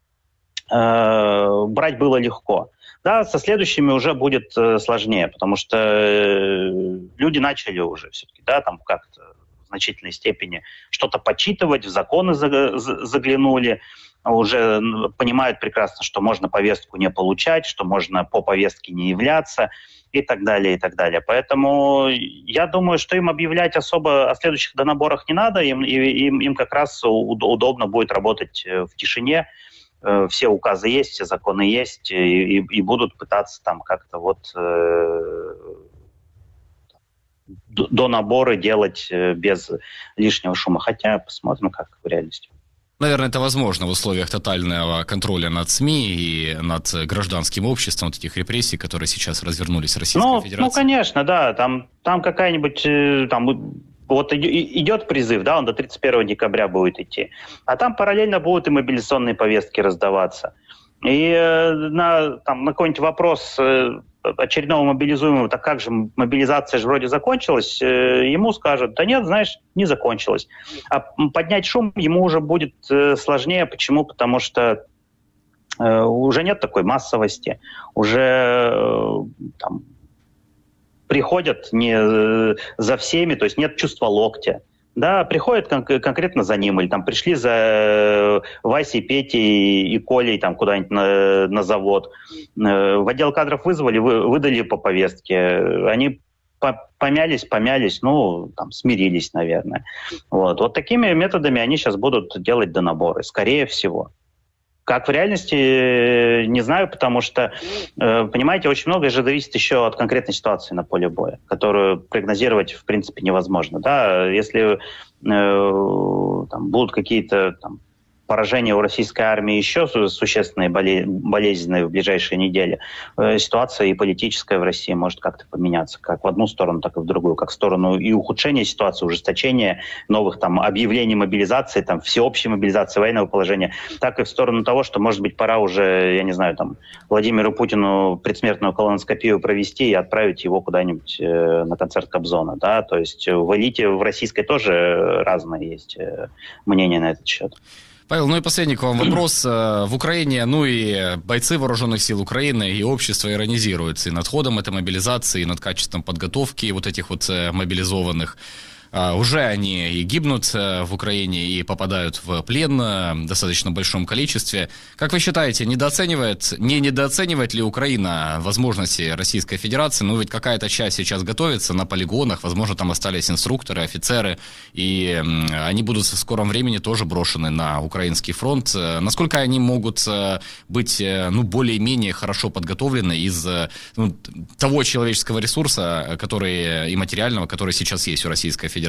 э, брать было легко. Да, со следующими уже будет сложнее, потому что люди начали уже все-таки, да, там как-то в значительной степени что-то почитывать, в законы заглянули, уже понимают прекрасно, что можно повестку не получать, что можно по повестке не являться и так далее, и так далее. Поэтому я думаю, что им объявлять особо о следующих донаборах не надо, им, им, им как раз удобно будет работать в тишине. Все указы есть, все законы есть, и, и будут пытаться там как-то вот э, донаборы делать без лишнего шума. Хотя посмотрим, как в реальности. Наверное, это возможно в условиях тотального контроля над СМИ и над гражданским обществом, вот этих репрессий, которые сейчас развернулись в Российской ну, Федерации. Ну, конечно, да. Там, там какая-нибудь... Там, вот идет призыв, да, он до тридцать первого декабря будет идти. А там параллельно будут и мобилизационные повестки раздаваться. И на, там, на какой-нибудь вопрос очередного мобилизуемого, так как же, мобилизация же вроде закончилась, ему скажут, да нет, знаешь, не закончилась. А поднять шум ему уже будет сложнее. Почему? Потому что уже нет такой массовости, уже там, приходят не за всеми, то есть нет чувства локтя. Да, приходят кон- конкретно за ним, или там пришли за Васей, Петей и Колей там куда-нибудь на, на завод. В отдел кадров вызвали, вы, выдали по повестке. Они по- помялись, помялись, ну, там, смирились, наверное. Вот. Вот такими методами они сейчас будут делать донаборы, скорее всего. Как в реальности, не знаю, потому что, понимаете, очень многое же зависит еще от конкретной ситуации на поле боя, которую прогнозировать, в принципе, невозможно. Да? Если э, там, будут какие-то там, поражения у российской армии еще существенные, болезненные в ближайшие недели, э, ситуация и политическая в России может как-то поменяться, как в одну сторону, так и в другую, как в сторону и ухудшения ситуации, ужесточения новых там объявлений мобилизации, там всеобщей мобилизации, военного положения, так и в сторону того, что, может быть, пора уже, я не знаю, там Владимиру Путину предсмертную колоноскопию провести и отправить его куда-нибудь э, на концерт Кобзона, да, то есть в элите в российской тоже разные есть э, мнения на этот счет. Павел, ну и последний к вам вопрос. В Украине, ну и бойцы вооруженных сил Украины, и общество иронизируется и над ходом этой мобилизации, и над качеством подготовки вот этих вот мобилизованных. Уже они и гибнут в Украине, и попадают в плен в достаточно большом количестве. Как вы считаете, недооценивает, не недооценивает ли Украина возможности Российской Федерации? Ну ведь какая-то часть сейчас готовится на полигонах, возможно, там остались инструкторы, офицеры, и они будут в скором времени тоже брошены на украинский фронт. Насколько они могут быть, ну, более-менее хорошо подготовлены из, ну, того человеческого ресурса, который, и материального, который сейчас есть у Российской Федерации?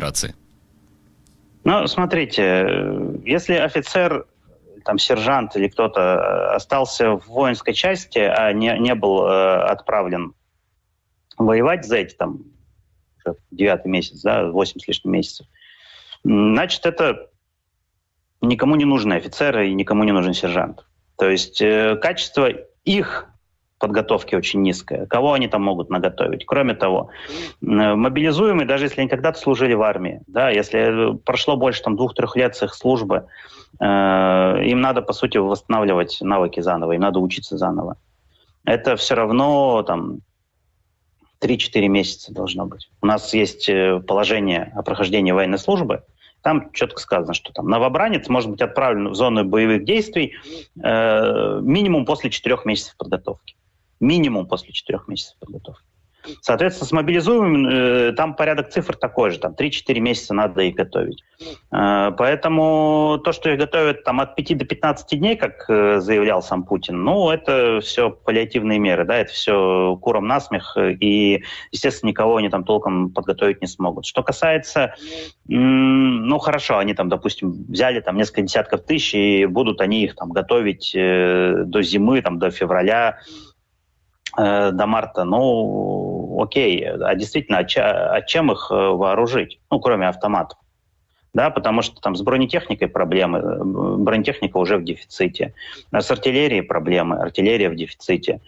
Ну, смотрите, если офицер, там, сержант или кто-то остался в воинской части, а не, не был э, отправлен воевать за эти, там, девятый месяц, да, восемь с лишним месяцев, значит, это никому не нужны офицеры и никому не нужен сержант. То есть э, качество их подготовки очень низкая. Кого они там могут наготовить? Кроме того, мобилизуемые, даже если они когда-то служили в армии, да, если прошло больше там, двух-трех лет с их службы, э, им надо, по сути, восстанавливать навыки заново, им надо учиться заново. Это все равно там, три-четыре месяца должно быть. У нас есть положение о прохождении военной службы, там четко сказано, что там новобранец может быть отправлен в зону боевых действий э, минимум после четырех месяцев подготовки. Минимум после четырех месяцев подготовки. Соответственно, с мобилизуемыми э, там порядок цифр такой же, там три-четыре месяца надо их готовить. Э, поэтому то, что их готовят там от пяти до пятнадцати дней, как э, заявлял сам Путин, ну, это все паллиативные меры, да, это все куром насмех, и, естественно, никого они там толком подготовить не смогут. Что касается, м- ну, хорошо, они там, допустим, взяли там несколько десятков тысяч, и будут они их там готовить э, до зимы, там, до февраля, до марта, ну, окей, а действительно, а чем их вооружить? Ну, кроме автоматов. Да, потому что там с бронетехникой проблемы, бронетехника уже в дефиците. С артиллерией проблемы, артиллерия в дефиците.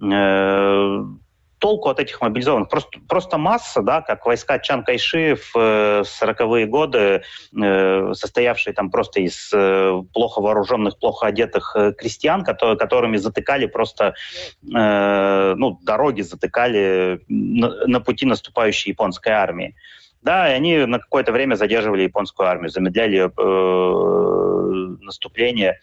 Толку от этих мобилизованных просто, просто масса, да, как войска Чан Кайши в сороковые годы, состоявшие там просто из плохо вооруженных, плохо одетых крестьян, которые, которыми затыкали просто, ну, дороги затыкали на, на пути наступающей японской армии. Да, и они на какое-то время задерживали японскую армию, замедляли ее э, наступление,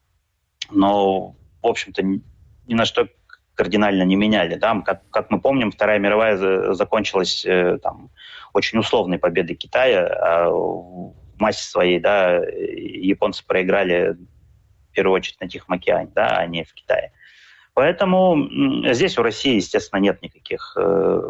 но, в общем-то, ни, ни на что кардинально не меняли. Да? Как, как мы помним, Вторая мировая за, закончилась э, там, очень условной победой Китая, а в массе своей, да, японцы проиграли в первую очередь на Тихом океане, да, а не в Китае. Поэтому э, здесь у России, естественно, нет никаких... Э,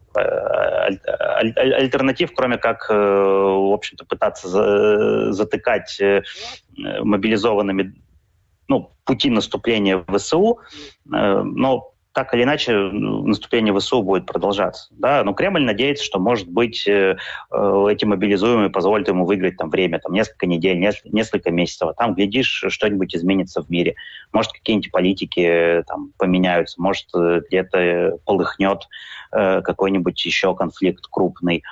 альтернатив, кроме как, в общем-то, пытаться затыкать мобилизованными, ну, пути наступления ВСУ, но так или иначе наступление ВСУ будет продолжаться. Да? Но Кремль надеется, что, может быть, эти мобилизуемые позволят ему выиграть там время, там, несколько недель, несколько месяцев. А там, глядишь, что-нибудь изменится в мире. Может, какие-нибудь политики там поменяются, может, где-то полыхнет какой-нибудь еще конфликт крупный.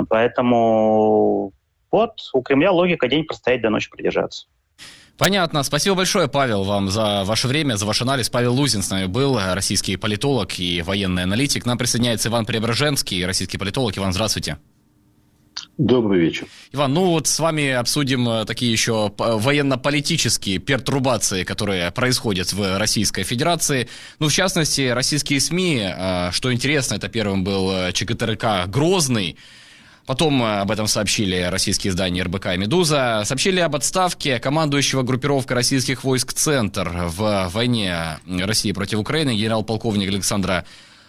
Поэтому вот у Кремля логика день простоять, до ночи продержаться. Понятно. Спасибо большое, Павел, вам за ваше время, за ваш анализ. Павел Лузин с нами был, российский политолог и военный аналитик. К нам присоединяется Иван Преображенский, российский политолог. Иван, здравствуйте. Добрый вечер. Иван, ну вот с вами обсудим такие еще военно-политические пертурбации, которые происходят в Российской Федерации. Ну, в частности, российские СМИ, что интересно, это первым был ЧГТРК «Грозный». Потом об этом сообщили российские издания эр бэ ка и «Медуза». Сообщили об отставке командующего группировкой российских войск «Центр» в войне России против Украины генерал-полковник Александра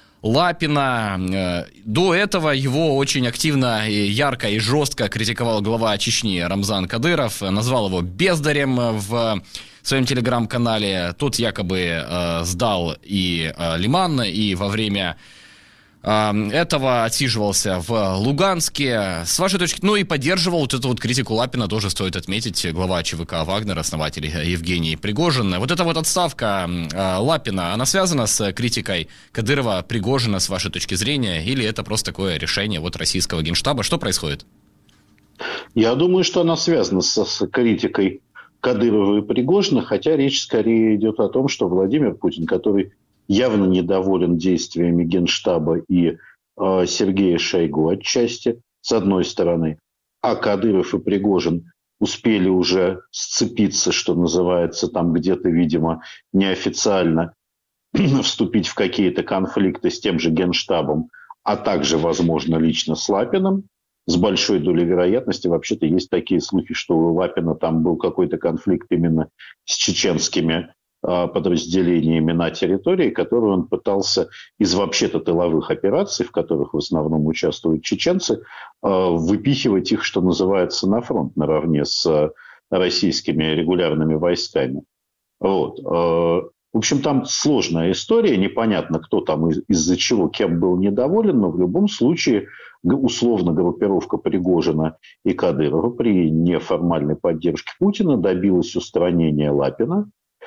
Лапина. До этого его очень активно, и ярко и жестко критиковал глава Чечни Рамзан Кадыров, назвал его бездарем в своем телеграм-канале. Тот якобы э, сдал и э, Лиман, и во время этого отсиживался в Луганске. С вашей точки, ну и поддерживал вот эту вот критику Лапина, тоже стоит отметить, глава ЧВК «Вагнер», основатель Евгений Пригожин. Вот эта вот отставка Лапина, она связана с критикой Кадырова, Пригожина, с вашей точки зрения, или это просто такое решение вот российского генштаба? Что происходит? Я думаю, что она связана с, с критикой Кадырова и Пригожина, хотя речь скорее идет о том, что Владимир Путин, который явно недоволен действиями Генштаба и э, Сергея Шойгу отчасти, с одной стороны, а Кадыров и Пригожин успели уже сцепиться, что называется, там где-то, видимо, неофициально вступить в какие-то конфликты с тем же Генштабом, а также, возможно, лично с Лапиным. С большой долей вероятности, вообще-то, есть такие слухи, что у Лапина там был какой-то конфликт именно с чеченскими подразделениями на территории, которые он пытался из вообще-то тыловых операций, в которых в основном участвуют чеченцы, выпихивать их, что называется, на фронт наравне с российскими регулярными войсками. Вот. В общем, там сложная история, непонятно, кто там из-за чего, кем был недоволен, но в любом случае условно группировка Пригожина и Кадырова при неформальной поддержке Путина добилась устранения Лапина,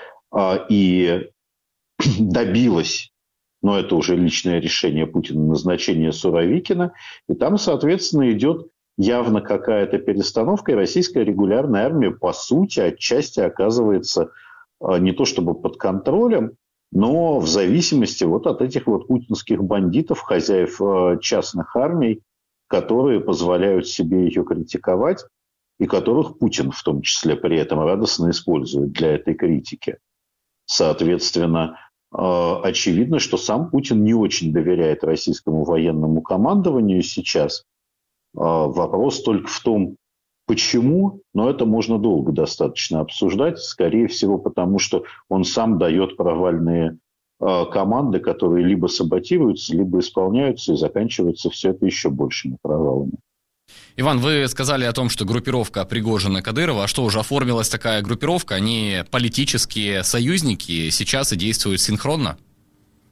и добилась, но это уже личное решение Путина, назначения Суровикина. И там, соответственно, идет явно какая-то перестановка, и российская регулярная армия, по сути, отчасти оказывается не то чтобы под контролем, но в зависимости вот от этих вот путинских бандитов, хозяев частных армий, которые позволяют себе ее критиковать, и которых Путин в том числе при этом радостно использует для этой критики. Соответственно, очевидно, что сам Путин не очень доверяет российскому военному командованию сейчас. Вопрос только в том, почему, но это можно долго достаточно обсуждать. Скорее всего, потому что он сам дает провальные команды, которые либо саботируются, либо исполняются, и заканчивается все это еще большими провалами. Иван, вы сказали о том, что группировка Пригожина-Кадырова, а что, уже оформилась такая группировка? Они политические союзники сейчас и действуют синхронно?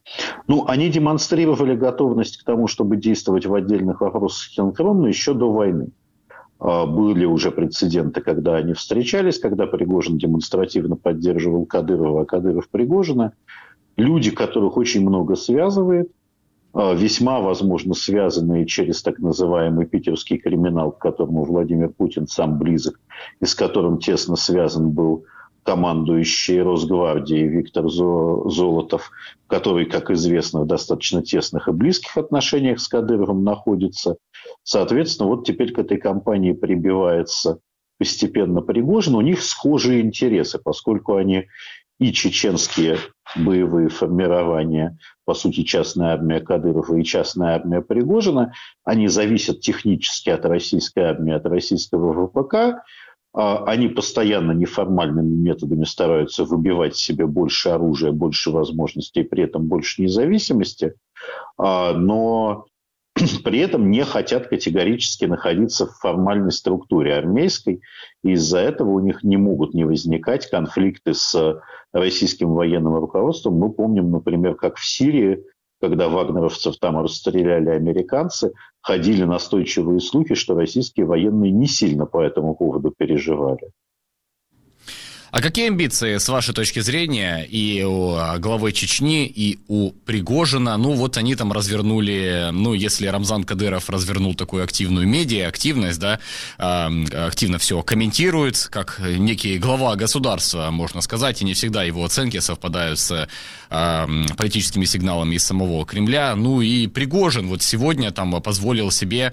Ну, они демонстрировали готовность к тому, чтобы действовать в отдельных вопросах синхронно еще до войны. Были уже прецеденты, когда они встречались, когда Пригожин демонстративно поддерживал Кадырова, а Кадыров Пригожина. Люди, которых очень много связывает, весьма, возможно, связанные через так называемый питерский криминал, к которому Владимир Путин сам близок, и с которым тесно связан был командующий Росгвардией Виктор Золотов, который, как известно, в достаточно тесных и близких отношениях с Кадыровым находится. Соответственно, вот теперь к этой компании прибивается постепенно Пригожин. У них схожие интересы, поскольку они и чеченские боевые формирования, по сути, частная армия Кадырова и частная армия Пригожина, они зависят технически от российской армии, от российского ВПК. Они постоянно неформальными методами стараются выбивать себе больше оружия, больше возможностей, при этом больше независимости, но при этом не хотят категорически находиться в формальной структуре армейской. И из-за этого у них не могут не возникать конфликты с российским военным руководством. Мы помним, например, как в Сирии, когда вагнеровцев там расстреляли американцы, ходили настойчивые слухи, что российские военные не сильно по этому поводу переживали. А какие амбиции, с вашей точки зрения, и у главы Чечни, и у Пригожина? Ну, вот они там развернули, ну, если Рамзан Кадыров развернул такую активную медиа, активность, да, активно все комментирует, как некий глава государства, можно сказать, и не всегда его оценки совпадают с политическими сигналами из самого Кремля. Ну, и Пригожин вот сегодня там позволил себе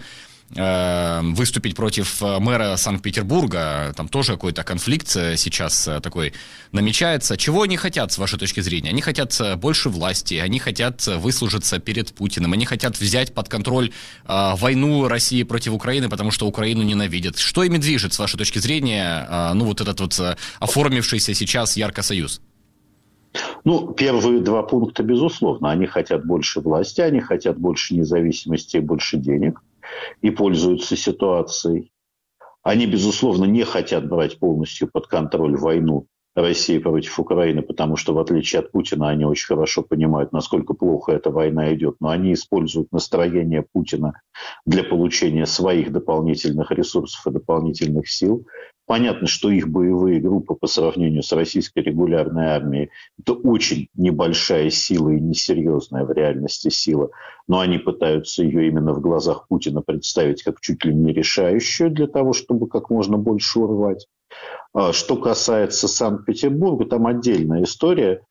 выступить против мэра Санкт-Петербурга. Там тоже какой-то конфликт сейчас такой намечается. Чего они хотят, с вашей точки зрения? Они хотят больше власти, они хотят выслужиться перед Путиным, они хотят взять под контроль э, войну России против Украины, потому что Украину ненавидят. Что ими движет, с вашей точки зрения, э, ну вот этот вот э, оформившийся сейчас ярко союз? Ну, первые два пункта, безусловно. Они хотят больше власти, они хотят больше независимости и больше денег. И пользуются ситуацией. Они, безусловно, не хотят брать полностью под контроль войну России против Украины, потому что, в отличие от Путина, они очень хорошо понимают, насколько плохо эта война идет. Но они используют настроение Путина для получения своих дополнительных ресурсов и дополнительных сил. Понятно, что их боевые группы по сравнению с российской регулярной армией – это очень небольшая сила и несерьезная в реальности сила. Но они пытаются ее именно в глазах Путина представить как чуть ли не решающую для того, чтобы как можно больше урвать. Что касается Санкт-Петербурга, там отдельная история.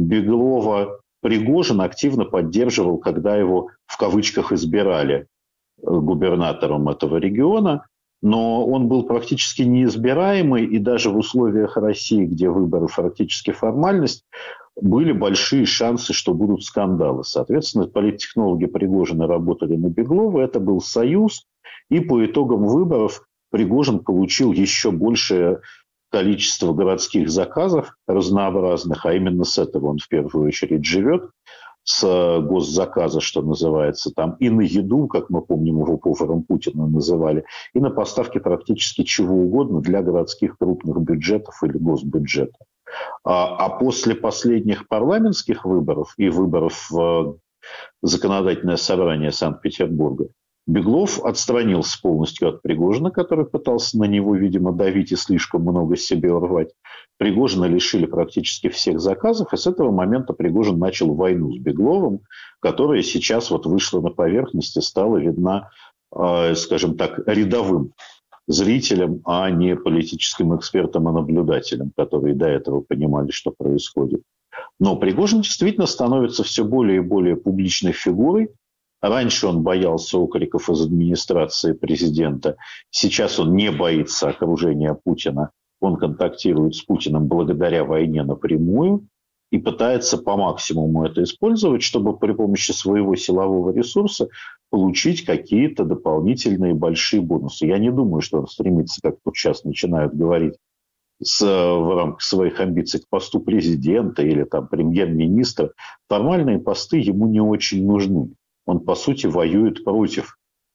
Беглова Пригожин активно поддерживал, когда его в кавычках избирали губернатором этого региона. Но он был практически неизбираемый, и даже в условиях России, где выборы фактически формальность, были большие шансы, что будут скандалы. Соответственно, политтехнологи Пригожина работали на Беглова, это был союз, и по итогам выборов Пригожин получил еще большее количество городских заказов разнообразных, а именно с этого он в первую очередь живет, с госзаказа, что называется, там и на еду, как мы помним, его поваром Путина называли, и на поставки практически чего угодно для городских крупных бюджетов или госбюджета. А, а после последних парламентских выборов и выборов в законодательное собрание Санкт-Петербурга Беглов отстранился полностью от Пригожина, который пытался на него, видимо, давить и слишком много себе урвать. Пригожина лишили практически всех заказов, и с этого момента Пригожин начал войну с Бегловым, которая сейчас вот вышла на поверхность и стала видна, э, скажем так, рядовым зрителям, а не политическим экспертам и наблюдателям, которые до этого понимали, что происходит. Но Пригожин действительно становится все более и более публичной фигурой. Раньше он боялся окриков из администрации президента. Сейчас он не боится окружения Путина. Он контактирует с Путиным благодаря войне напрямую и пытается по максимуму это использовать, чтобы при помощи своего силового ресурса получить какие-то дополнительные большие бонусы. Я не думаю, что он стремится, как тут сейчас начинают говорить, с, в рамках своих амбиций к посту президента или там премьер-министра. Формальные посты ему не очень нужны. Он, по сути, воюет против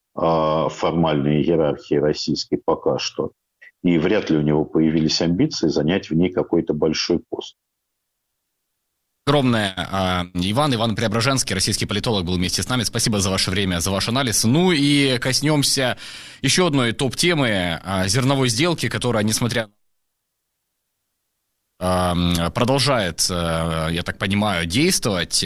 э, формальной иерархии российской пока что. И вряд ли у него появились амбиции занять в ней какой-то большой пост. Огромное. Иван, Иван Преображенский, российский политолог, был вместе с нами. Спасибо за ваше время, за ваш анализ. Ну и коснемся еще одной топ-темы зерновой сделки, которая, несмотря на продолжает, я так понимаю, действовать.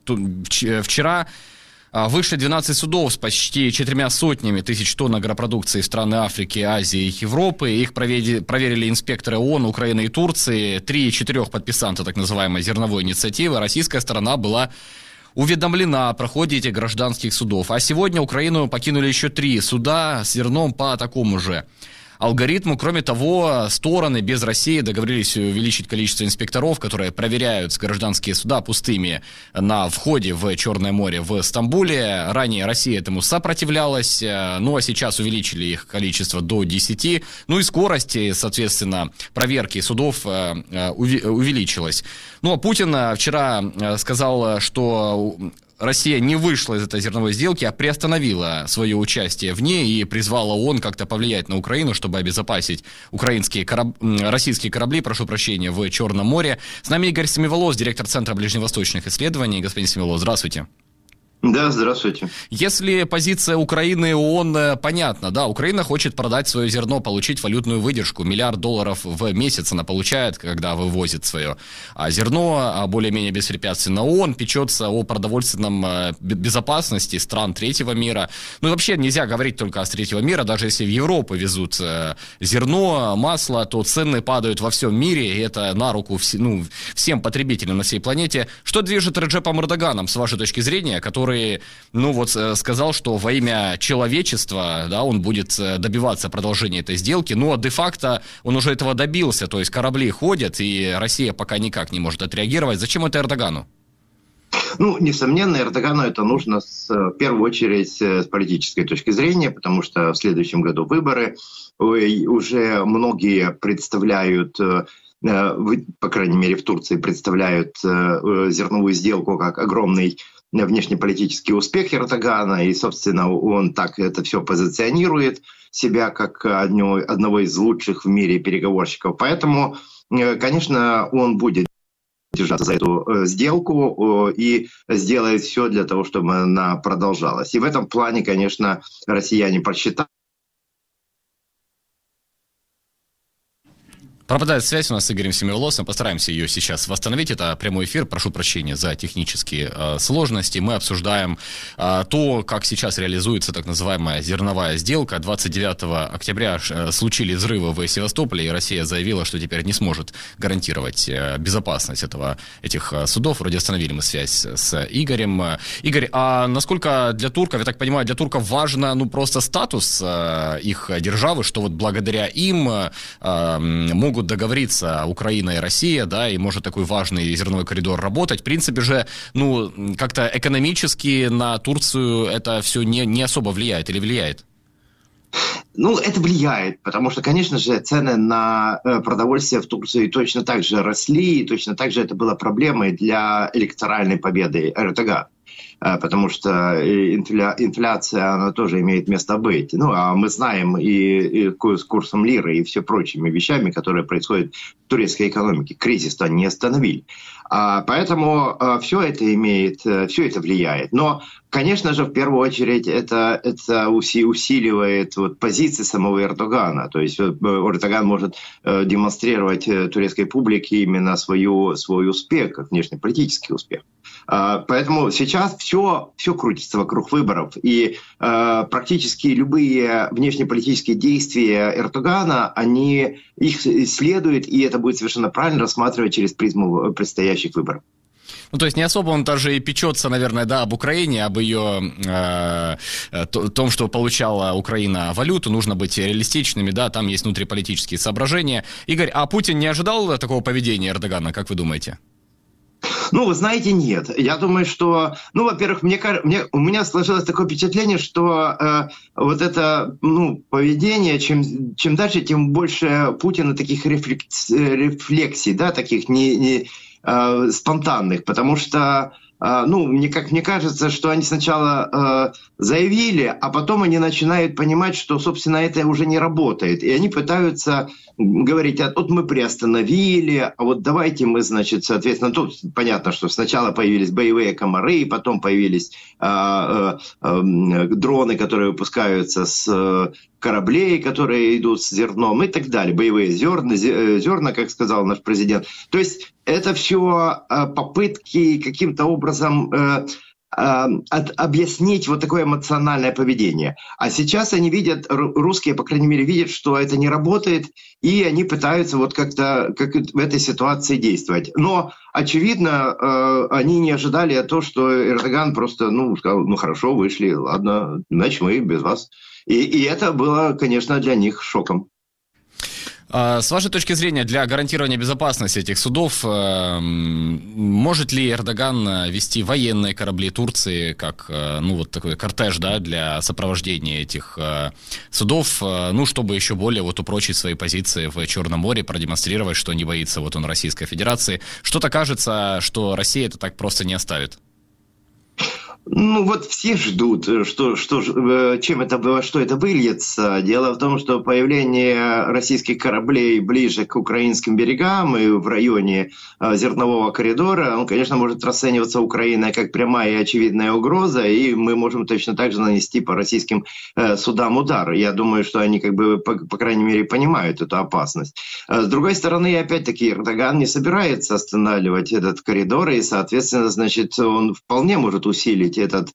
Вчера выше двенадцать судов с почти четырьмя сотнями тысяч тонн агропродукции в страны Африки, Азии и Европы. Их проверили, проверили инспекторы ООН, Украины и Турции. Три из четырех подписантов так называемой зерновой инициативы. Российская сторона была уведомлена о проходе этих гражданских судов. А сегодня Украину покинули еще три суда с зерном по такому же алгоритму. Кроме того, стороны без России договорились увеличить количество инспекторов, которые проверяют гражданские суда пустыми на входе в Черное море в Стамбуле. Ранее Россия этому сопротивлялась, ну а сейчас увеличили их количество до десяти. Ну и скорость, соответственно, проверки судов увеличилась. Ну а Путин вчера сказал, что Россия не вышла из этой зерновой сделки, а приостановила свое участие в ней и призвала ООН как-то повлиять на Украину, чтобы обезопасить украинские кораб... российские корабли, прошу прощения, в Черном море. С нами Игорь Семиволос, директор Центра ближневосточных исследований. Господин Семиволос, здравствуйте. Да, здравствуйте. Если позиция Украины и ООН понятна, да, Украина хочет продать свое зерно, получить валютную выдержку. Миллиард долларов в месяц она получает, когда вывозит свое зерно, более-менее беспрепятственно. ООН печется о продовольственном безопасности стран третьего мира. Ну и вообще нельзя говорить только о третьего мира, даже если в Европу везут зерно, масло, то цены падают во всем мире, и это на руку вс- ну, всем потребителям на всей планете. Что движет Реджепом Эрдоганом, с вашей точки зрения, который который, ну вот, сказал, что во имя человечества, да, он будет добиваться продолжения этой сделки, но де-факто он уже этого добился, то есть корабли ходят, и Россия пока никак не может отреагировать. Зачем это Эрдогану? Ну, несомненно, Эрдогану это нужно с, в первую очередь с политической точки зрения, потому что в следующем году выборы, уже многие представляют, по крайней мере в Турции, представляют зерновую сделку как огромный внешнеполитический успех Эрдогана, и, собственно, он так это все позиционирует себя как одно, одного из лучших в мире переговорщиков. Поэтому, конечно, он будет держаться за эту сделку и сделает все для того, чтобы она продолжалась. И в этом плане, конечно, россияне просчитали. Пропадает связь у нас с Игорем Семиволосом. Постараемся ее сейчас восстановить. Это прямой эфир. Прошу прощения за технические э, сложности. Мы обсуждаем э, то, как сейчас реализуется так называемая зерновая сделка. двадцать девятого октября э, случились взрывы в Севастополе, и Россия заявила, что теперь не сможет гарантировать э, безопасность этого, этих э, судов. Вроде остановили мы связь с Игорем. Игорь, а насколько для турков, я так понимаю, для турков важно ну, просто статус э, их державы, что вот благодаря им э, могут могут договориться Украина и Россия, да, и может такой важный зерновой коридор работать. В принципе же, ну, как-то экономически на Турцию это все не, не особо влияет или влияет? Ну, это влияет, потому что, конечно же, цены на продовольствие в Турции точно так же росли, и точно так же это было проблемой для электоральной победы Эрдогана. Потому что инфля, инфляция, она тоже имеет место быть. Ну, а мы знаем и, и с курсом лиры, и все прочими вещами, которые происходят в турецкой экономике. Кризис-то не остановили. А, поэтому а, все это имеет, все это влияет. Но, конечно же, в первую очередь это, это усиливает вот, позиции самого Эрдогана. То есть Эрдоган может э, демонстрировать турецкой публике именно свою, свой успех, как внешнеполитический успех. А, поэтому сейчас все, все крутится вокруг выборов. И э, практически любые внешнеполитические действия Эрдогана, они их следуют, и это будет совершенно правильно рассматривать через призму предстоящих выборов. Ну, то есть не особо он даже и печется, наверное, да, об Украине, об ее э, том, что получала Украина валюту, нужно быть реалистичными, да, там есть внутриполитические соображения. Игорь, а Путин не ожидал такого поведения Эрдогана, как вы думаете? Ну, вы знаете, нет. Я думаю, что, ну, во-первых, мне, мне, у меня сложилось такое впечатление, что э, вот это, ну, поведение, чем, чем дальше, тем больше Путина таких рефлекс, рефлексий, да, таких не, не э, спонтанных, потому что ну, мне, как мне кажется, что они сначала заявили, а потом они начинают понимать, что, собственно, это уже не работает. И они пытаются говорить, а вот мы приостановили, а вот давайте мы, значит, соответственно, тут понятно, что сначала появились боевые комары, потом появились а, а, а, дроны, которые выпускаются с кораблей, которые идут с зерном и так далее, боевые зерна, зерна, как сказал наш президент. То есть это все попытки каким-то образом От, объяснить вот такое эмоциональное поведение. А сейчас они видят, русские, по крайней мере, видят, что это не работает, и они пытаются вот как-то как в этой ситуации действовать. Но, очевидно, они не ожидали того, что Эрдоган просто, ну, сказал, ну, хорошо, вышли, ладно, значит, мы без вас. И, и это было, конечно, для них шоком. С вашей точки зрения, для гарантирования безопасности этих судов, может ли Эрдоган вести военные корабли Турции, как, ну, вот такой кортеж, да, для сопровождения этих судов, ну, чтобы еще более вот упрочить свои позиции в Черном море, продемонстрировать, что не боится вот он Российской Федерации? Что-то кажется, что Россия это так просто не оставит. Ну вот все ждут, что, что, чем это, что это выльется. Дело в том, что появление российских кораблей ближе к украинским берегам и в районе зернового коридора, он, конечно, может расцениваться Украиной как прямая и очевидная угроза, и мы можем точно так же нанести по российским судам удар. Я думаю, что они, как бы, по, по крайней мере, понимают эту опасность. С другой стороны, опять-таки, Эрдоган не собирается останавливать этот коридор, и, соответственно, значит, он вполне может усилить этот,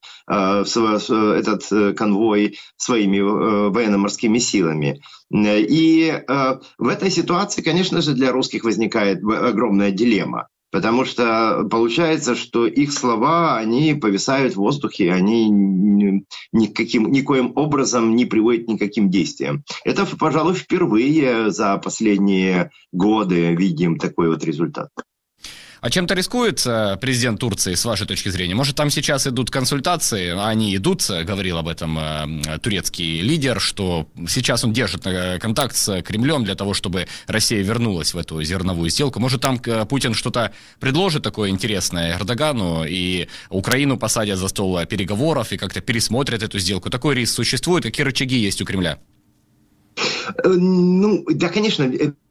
этот конвой своими военно-морскими силами. И в этой ситуации, конечно же, для русских возникает огромная дилемма. Потому что получается, что их слова, они повисают в воздухе, они никаким, никоим образом не приводят к никаким действиям. Это, пожалуй, впервые за последние годы видим такой вот результат. А чем-то рискует президент Турции, с вашей точки зрения? Может, там сейчас идут консультации, они идут, говорил об этом турецкий лидер, что сейчас он держит контакт с Кремлем для того, чтобы Россия вернулась в эту зерновую сделку. Может, там Путин что-то предложит такое интересное Эрдогану, и Украину посадят за стол переговоров и как-то пересмотрят эту сделку? Такой риск существует? Какие рычаги есть у Кремля? Ну, да, конечно.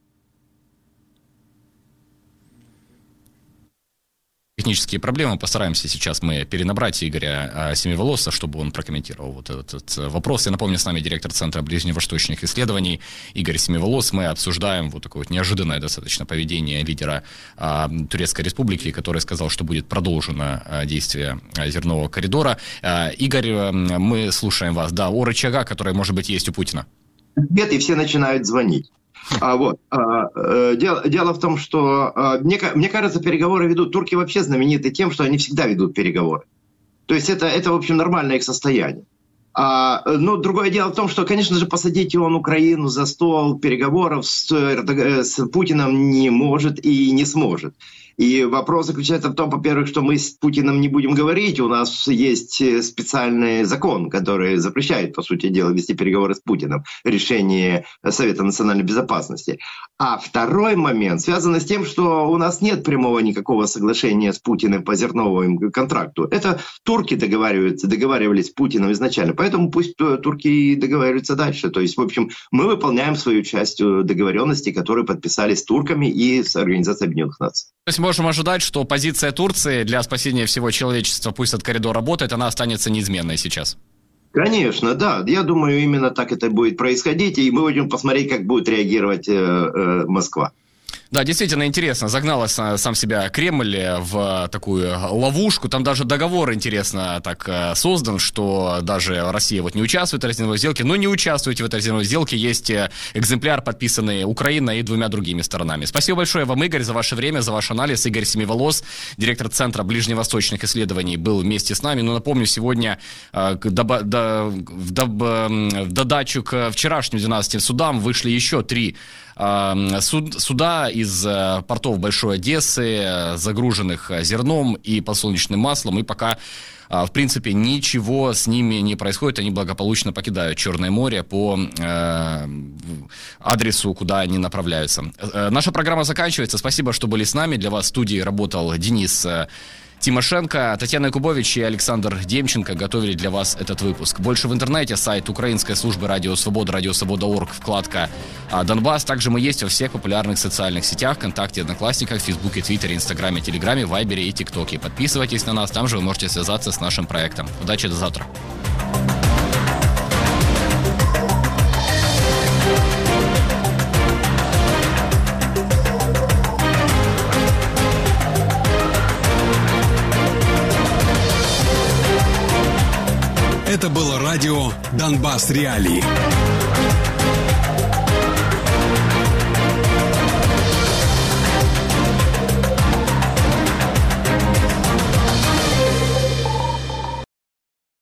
Технические проблемы. Постараемся сейчас мы перенабрать Игоря Семиволоса, чтобы он прокомментировал вот этот вопрос. Я напомню, с нами директор Центра ближневосточных исследований Игорь Семиволос. Мы обсуждаем вот такое вот неожиданное достаточно поведение лидера а, Турецкой Республики, который сказал, что будет продолжено а, действие а, зернового коридора. А, Игорь, мы слушаем вас. Да, о рычагах, которые, может быть, есть у Путина. Нет, и все начинают звонить. А, вот. а, дело, дело в том, что а, мне, мне кажется, переговоры ведут. Турки вообще знамениты тем, что они всегда ведут переговоры. То есть это, это в общем, нормальное их состояние. А, но другое дело в том, что, конечно же, посадить он Украину за стол переговоров с, с Путиным не может и не сможет. И вопрос заключается в том, во-первых, что мы с Путиным не будем говорить. У нас есть специальный закон, который запрещает, по сути дела, вести переговоры с Путиным. Решение Совета национальной безопасности. А второй момент связан с тем, что у нас нет прямого никакого соглашения с Путиным по зерновому контракту. Это турки договариваются, договаривались с Путиным изначально. Поэтому пусть турки договариваются дальше. То есть, в общем, мы выполняем свою часть договоренности, которую подписали с турками и с Организацией Объединенных Наций. То есть можем ожидать, что позиция Турции для спасения всего человечества, пусть этот коридор работает, она останется неизменной сейчас? Конечно, да. Я думаю, именно так это будет происходить, и мы будем посмотреть, как будет реагировать э, э, Москва. Да, действительно интересно. Загнал сам себя Кремль в такую ловушку. Там даже договор, интересно, так создан, что даже Россия вот не участвует в этой зерновой сделке, но не участвуете в этой зерновой сделке. Есть экземпляр, подписанный Украиной и двумя другими сторонами. Спасибо большое вам, Игорь, за ваше время, за ваш анализ. Игорь Семиволос, директор Центра ближневосточных исследований, был вместе с нами. Но напомню, сегодня в додачу к вчерашним двенадцати судам вышли еще три Суд, суда из портов Большой Одессы, загруженных зерном и подсолнечным маслом, и пока, в принципе, ничего с ними не происходит, они благополучно покидают Черное море по э, адресу, куда они направляются. Наша программа заканчивается. Спасибо, что были с нами. Для вас в студии работал Денис Тимошенко, Татьяна Якубович и Александр Демченко готовили для вас этот выпуск. Больше в интернете, сайт украинской службы Радио Свобода, радио свобода точка орг, вкладка «Донбасс». Также мы есть во всех популярных социальных сетях, ВКонтакте, Одноклассниках, Фейсбуке, Твиттере, Инстаграме, Телеграме, Вайбере и ТикТоке. Подписывайтесь на нас, там же вы можете связаться с нашим проектом. Удачи, до завтра. Это было радио «Донбасс Реалии».